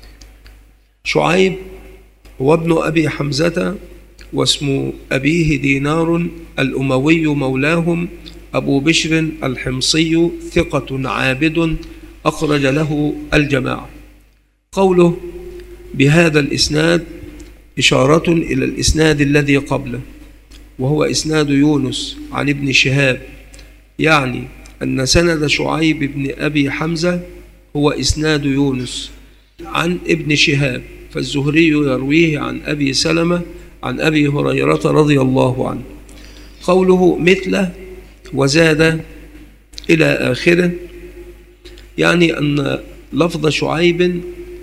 شعيب هو ابن أبي حمزة، واسم أبيه دينار الأموي مولاهم، أبو بشر الحمصي، ثقة عابد، أخرج له الجماعة. قوله بهذا الإسناد إشارة إلى الإسناد الذي قبله، وهو إسناد يونس عن ابن شهاب، يعني أن سند شعيب بن أبي حمزة هو إسناد يونس عن ابن شهاب، فالزهري يرويه عن أبي سلمة عن أبي هريرة رضي الله عنه. قوله مثله وزاد إلى آخره، يعني أن لفظ شعيب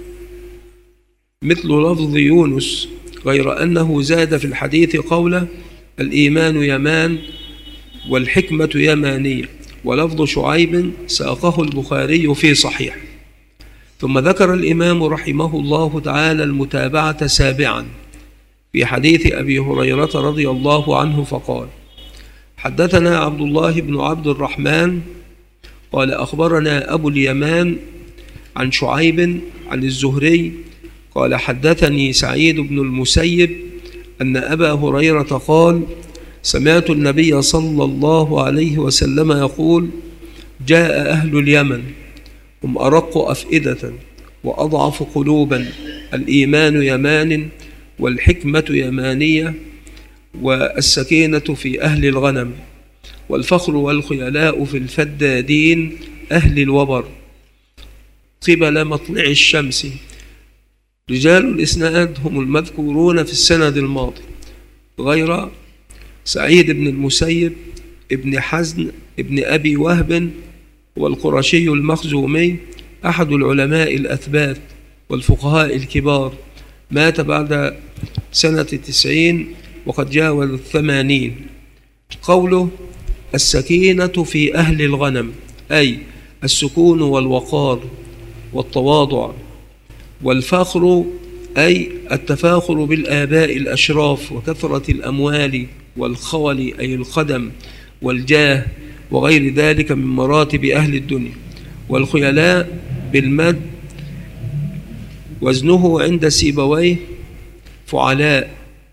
مثل لفظ يونس، غير أنه زاد في الحديث قوله الإيمان يمان والحكمة يمانية، ولفظ شعيب ساقه البخاري في صحيح. ثم ذكر الإمام رحمه الله تعالى المتابعة سابعا في حديث أبي هريرة رضي الله عنه فقال حدثنا عبد الله بن عبد الرحمن قال أخبرنا أبو اليمان عن شعيب عن الزهري قال حدثني سعيد بن المسيب أن أبا هريرة قال سمعت النبي صلى الله عليه وسلم يقول جاء أهل اليمن هم أرق أفئدة وأضعف قلوبا، الإيمان يمان والحكمة يمانية والسكينة في أهل الغنم، والفخر والخيلاء في الفدادين أهل الوبر قبل مطلع الشمس. رجال الإسناد هم المذكورون في السند الماضي، غير سعيد بن المسيب ابن حزن ابن أبي وهب والقرشي المخزومي، أحد العلماء الأثبات والفقهاء الكبار، مات بعد سنة 90 وقد جاوز 80. قوله السكينة في أهل الغنم أي السكون والوقار والتواضع، والفخر أي التفاخر بالآباء الأشراف وكثرة الأموال، والخول أي القدم والجاه وغير ذلك من مراتب أهل الدنيا، والخيلاء بالمد وزنه عند سيبويه فعلاء،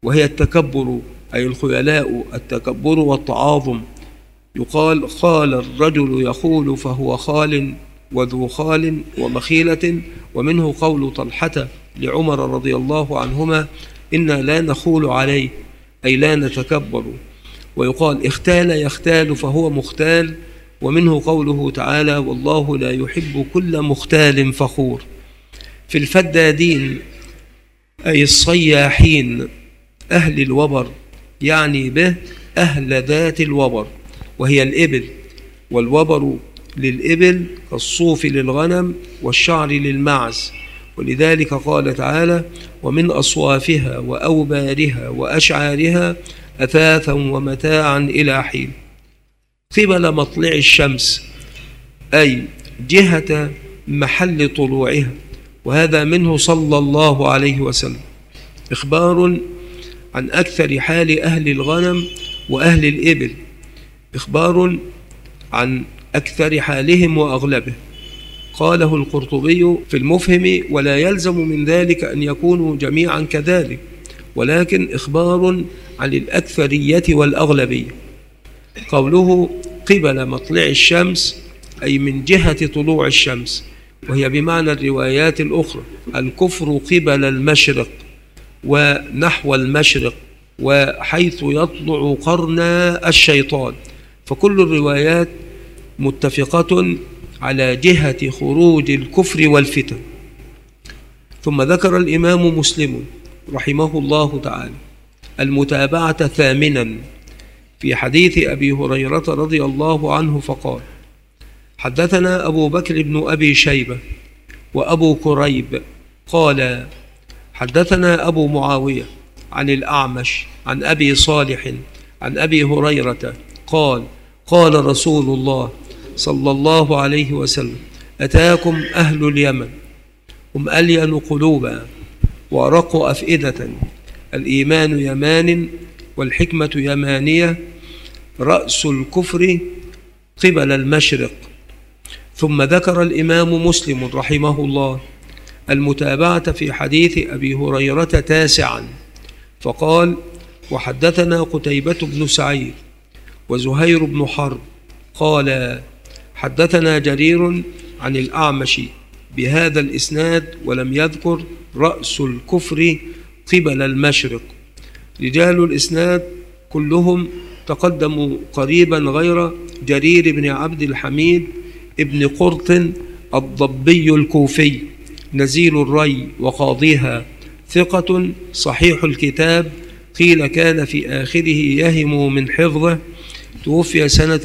وهي التكبر، أي الخيلاء، التكبر والتعاظم. يقال خال الرجل يخول فهو خال وذو خال ومخيلة. ومنه قول طلحة لعمر رضي الله عنهما: إنا لا نخول عليه، أي لا نتكبر. ويقال اختال يختال فهو مختال. ومنه قوله تعالى: والله لا يحب كل مختال فخور. في الفدادين، أي الصياحين، أهل الوبر، يعني به أهل ذات الوبر، وهي الإبل. والوبر للإبل كالصوف للغنم والشعر للمعز. ولذلك قال تعالى: ومن أصوافها وأوبارها وأشعارها أثاثا ومتاعا إلى حين. قبل مطلع الشمس، أي جهة محل طلوعها، وهذا منه صلى الله عليه وسلم. إخبار عن أكثر حال أهل الغنم وأهل الإبل، إخبار عن أكثر حالهم وأغلبه. قاله القرطبي في المفهم: ولا يلزم من ذلك أن يكونوا جميعا كذلك، ولكن إخبار عن الأكثرية والأغلبية. قوله قبل مطلع الشمس، أي من جهة طلوع الشمس، وهي بمعنى الروايات الأخرى: الكفر قبل المشرق ونحو المشرق وحيث يطلع قرن الشيطان. فكل الروايات متفقة على جهة خروج الكفر والفتن. ثم ذكر الإمام مسلم رحمه الله تعالى المتابعة ثامنا في حديث أبي هريرة رضي الله عنه فقال: حدثنا أبو بكر بن أبي شيبة وأبو كريب قال: حدثنا أبو معاوية عن الأعمش عن أبي صالح عن أبي هريرة قال: قال رسول الله صلى الله عليه وسلم: أتاكم أهل اليمن، هم ألين قلوبا وأرق أفئدة، الإيمان يمان والحكمة يمانية، رأس الكفر قبل المشرق. ثم ذكر الإمام مسلم رحمه الله المتابعة في حديث أبي هريرة تاسعا فقال: وحدثنا قتيبة بن سعيد وزهير بن حرب قال: حدثنا جرير عن الأعمش بهذا الإسناد ولم يذكر رأس الكفر قبل المشرق. رجال الإسناد كلهم تقدموا قريبا غير جرير بن عبد الحميد ابن قرط الضبي الكوفي نزيل الري وقاضيها، ثقة صحيح الكتاب، قيل كان في آخره يهم من حفظه، توفي سنة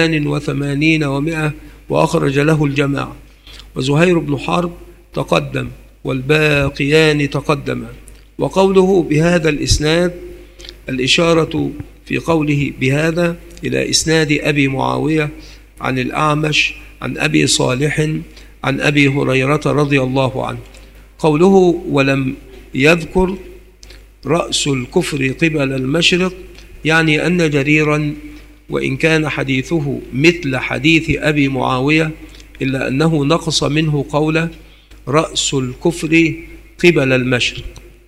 88 و100 وأخرج له الجماعة. وزهير بن حرب تقدم والباقيان تقدما. وقوله بهذا الإسناد الإشارة في قوله بهذا إلى إسناد أبي معاوية عن الأعمش عن أبي صالح عن أبي هريرة رضي الله عنه. قوله ولم يذكر رأس الكفر قبل المشرق يعني أن جريرا وإن كان حديثه مثل حديث أبي معاوية إلا أنه نقص منه قول رأس الكفر قبل المشرق.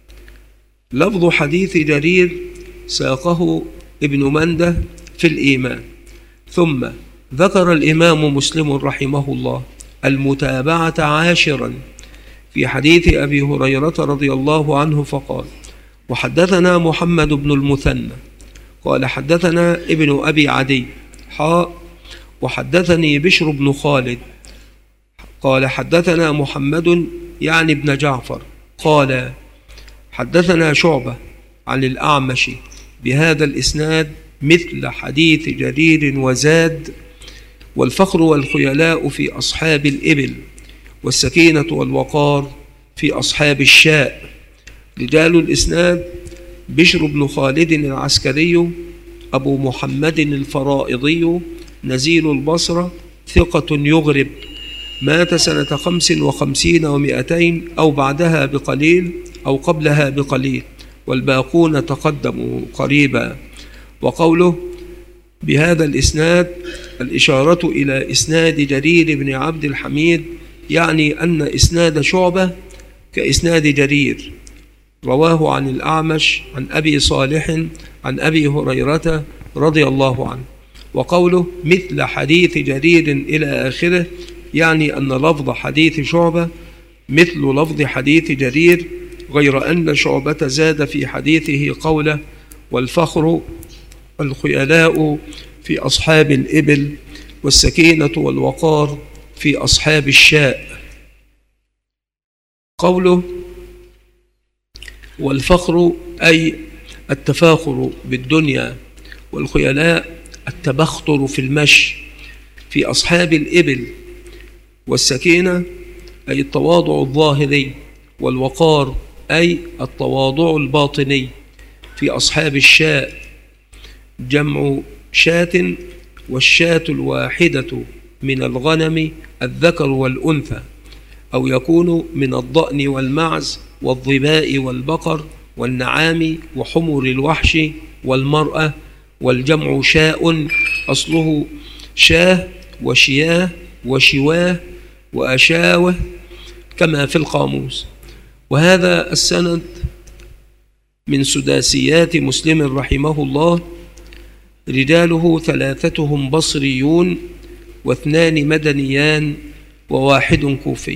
لفظ حديث جرير ساقه ابن منده في الإيمان. ثم ذكر الإمام مسلم رحمه الله المتابعة عاشرا في حديث أبي هريرة رضي الله عنه فقال: وحدثنا محمد بن المثنى قال: حدثنا ابن أبي عدي وحدثني بشر بن خالد قال: حدثنا محمد يعني ابن جعفر قال: حدثنا شعبة عن الأعمش بهذا الإسناد مثل حديث جرير وزاد: والفخر والخيلاء في أصحاب الإبل، والسكينة والوقار في أصحاب الشاء. رجال الإسناد: بشر بن خالد العسكري أبو محمد الفرائضي نزيل البصرة، ثقة يغرب، مات سنة 55 و200 أو بعدها بقليل أو قبلها بقليل، والباقون تقدموا قريبا. وقوله بهذا الإسناد الإشارة إلى إسناد جرير بن عبد الحميد، يعني أن إسناد شعبة كإسناد جرير، رواه عن الأعمش عن أبي صالح عن أبي هريرة رضي الله عنه. وقوله مثل حديث جرير إلى آخره يعني أن لفظ حديث شعبة مثل لفظ حديث جرير، غير أن شعبة زاد في حديثه قوله والفخر الخيلاء في أصحاب الإبل والسكينة والوقار في أصحاب الشاء. قوله والفخر أي التفاخر بالدنيا، والخيلاء التبختر في المشي في أصحاب الإبل، والسكينة أي التواضع الظاهري، والوقار أي التواضع الباطني في أصحاب الشاء، جمع شاة، والشاة الواحدة من الغنم الذكر والأنثى، أو يكون من الضأن والمعز والظباء والبقر والنعام وحمر الوحش والمرأة، والجمع شاء أصله شاه وشياه وشواه وأشاوه كما في القاموس. وهذا السند من سداسيات مسلم رحمه الله، رجاله ثلاثتهم بصريون واثنان مدنيان وواحد كوفي.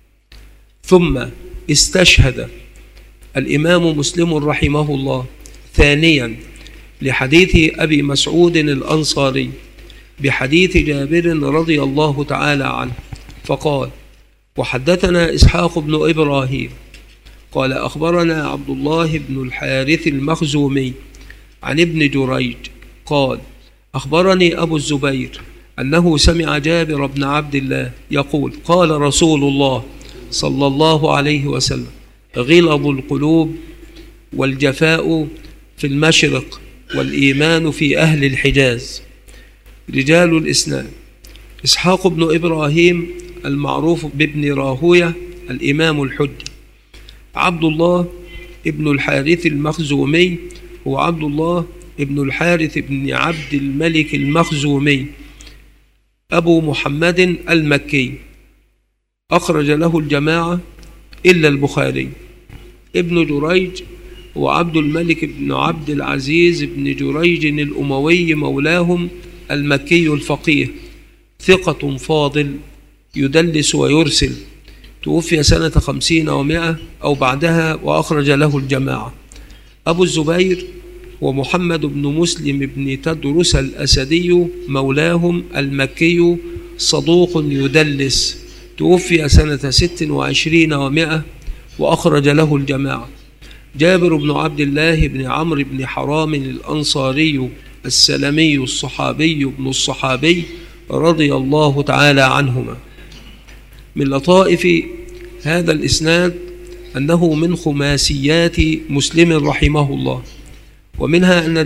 ثم استشهد الإمام مسلم رحمه الله ثانيا لحديث أبي مسعود الأنصاري بحديث جابر رضي الله تعالى عنه، فقال وحدثنا إسحاق بن إبراهيم قال أخبرنا عبد الله بن الحارث المخزومي عن ابن جريج قال أخبرني أبو الزبير أنه سمع جابر بن عبد الله يقول قال رسول الله صلى الله عليه وسلم غلظ القلوب والجفاء في المشرق والإيمان في أهل الحجاز. رجال الإسناد إسحاق بن إبراهيم المعروف بابن راهوية الإمام الحجة، عبد الله ابن الحارث المخزومي هو عبد الله ابن الحارث بن عبد الملك المخزومي أبو محمد المكي، أخرج له الجماعة إلا البخاري. ابن جريج هو عبد الملك بن عبد العزيز بن جريج الأموي مولاهم المكي الفقيه، ثقة فاضل يدلس ويرسل، توفي سنة 50 و100 أو بعدها، وأخرج له الجماعة. أبو الزبير ومحمد بن مسلم بن تدرس الأسدي مولاهم المكي، صدوق يدلس، توفي سنة 26 و100 وأخرج له الجماعة. جابر بن عبد الله بن عمرو بن حرام الأنصاري السلمي الصحابي ابن الصحابي رضي الله تعالى عنهما. من لطائف هذا الإسناد أنه من خماسيات مسلم رحمه الله، ومنها أن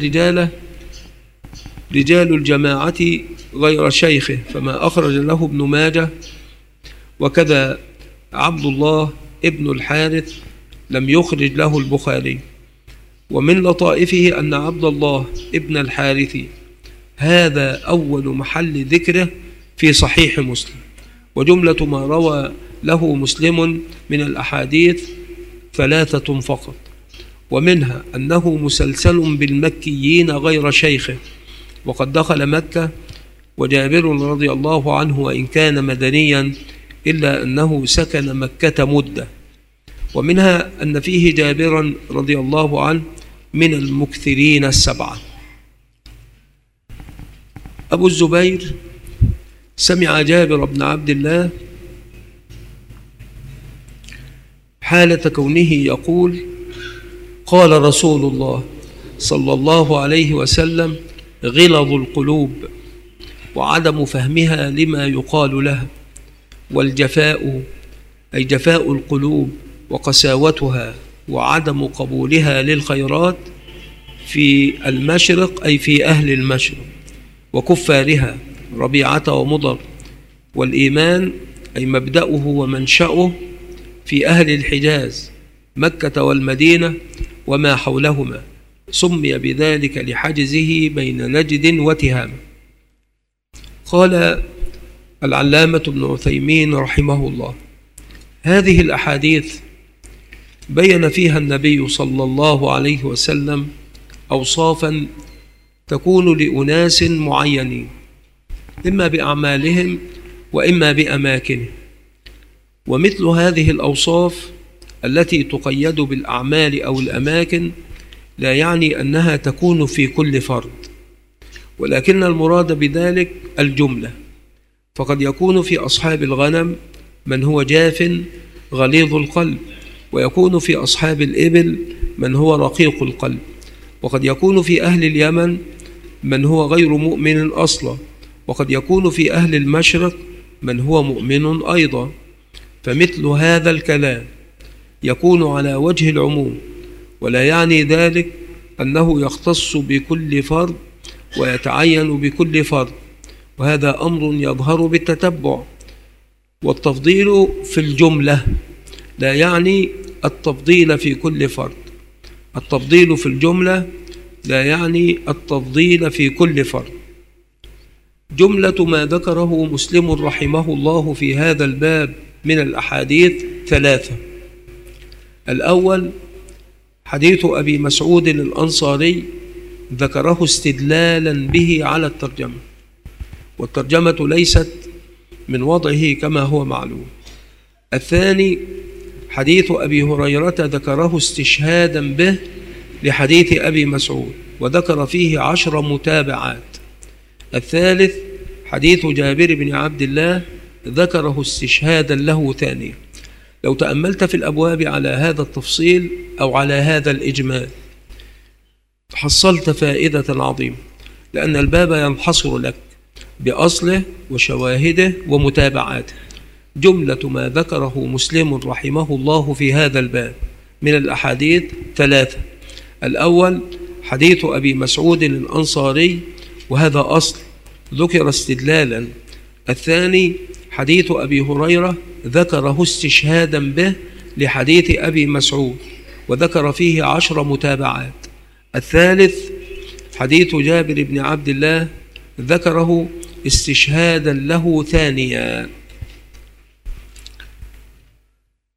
رجال الجماعة غير شيخه، فما أخرج له ابن ماجه، وكذا عبد الله ابن الحارث لم يخرج له البخاري. ومن لطائفه أن عبد الله ابن الحارث هذا أول محل ذكره في صحيح مسلم، وجملة ما روى له مسلم من الأحاديث 3 فقط، ومنها أنه مسلسل بالمكيين غير شيخه، وقد دخل مكة وجابر رضي الله عنه وإن كان مدنيا إلا أنه سكن مكة مدة. ومنها أن فيه جابرا رضي الله عنه من المكثرين 7. أبو الزبير سمع جابر بن عبد الله حالة كونه يقول قال رسول الله صلى الله عليه وسلم غلظ القلوب وعدم فهمها لما يقال لها، والجفاء أي جفاء القلوب وقساوتها وعدم قبولها للخيرات في المشرق أي في أهل المشرق، وكفارها ربيعة ومضر، والإيمان أي مبدأه ومنشأه في أهل الحجاز مكة والمدينة وما حولهما، سمي بذلك لحجزه بين نجد وتهامة. قال العلامة ابن عثيمين رحمه الله هذه الأحاديث بين فيها النبي صلى الله عليه وسلم أوصافا تكون لأناس معينين، إما بأعمالهم وإما بأماكنهم. ومثل هذه الأوصاف التي تقيد بالأعمال أو الأماكن لا يعني أنها تكون في كل فرد، ولكن المراد بذلك الجملة. فقد يكون في أصحاب الغنم من هو جاف غليظ القلب، ويكون في أصحاب الإبل من هو رقيق القلب، وقد يكون في أهل اليمن من هو غير مؤمن أصلا، وقد يكون في أهل المشرق من هو مؤمن أيضا. فمثل هذا الكلام يكون على وجه العموم، ولا يعني ذلك أنه يختص بكل فرد ويتعين بكل فرد، وهذا أمر يظهر بالتتبع. والتفضيل في الجملة لا يعني التفضيل في كل فرد، التفضيل في الجملة لا يعني التفضيل في كل فرد. جملة ما ذكره مسلم رحمه الله في هذا الباب من الأحاديث ثلاثة. الأول حديث أبي مسعود الأنصاري ذكره استدلالا به على الترجمة، والترجمة ليست من وضعه كما هو معلوم. الثاني حديث أبي هريرة ذكره استشهادا به لحديث أبي مسعود، وذكر فيه 10 متابعات. الثالث حديث جابر بن عبد الله ذكره استشهادا له ثانيا. لو تأملت في الأبواب على هذا التفصيل أو على هذا الإجمال حصلت فائدة عظيمة، لأن الباب ينحصر لك بأصله وشواهده ومتابعاته. جملة ما ذكره مسلم رحمه الله في هذا الباب من الأحاديث ثلاثة. الأول حديث أبي مسعود الأنصاري، وهذا أصل ذكر استدلالا. الثاني حديث أبي هريرة ذكره استشهادا به لحديث أبي مسعود، وذكر فيه 10 متابعات. الثالث حديث جابر بن عبد الله ذكره استشهادا له ثانيا.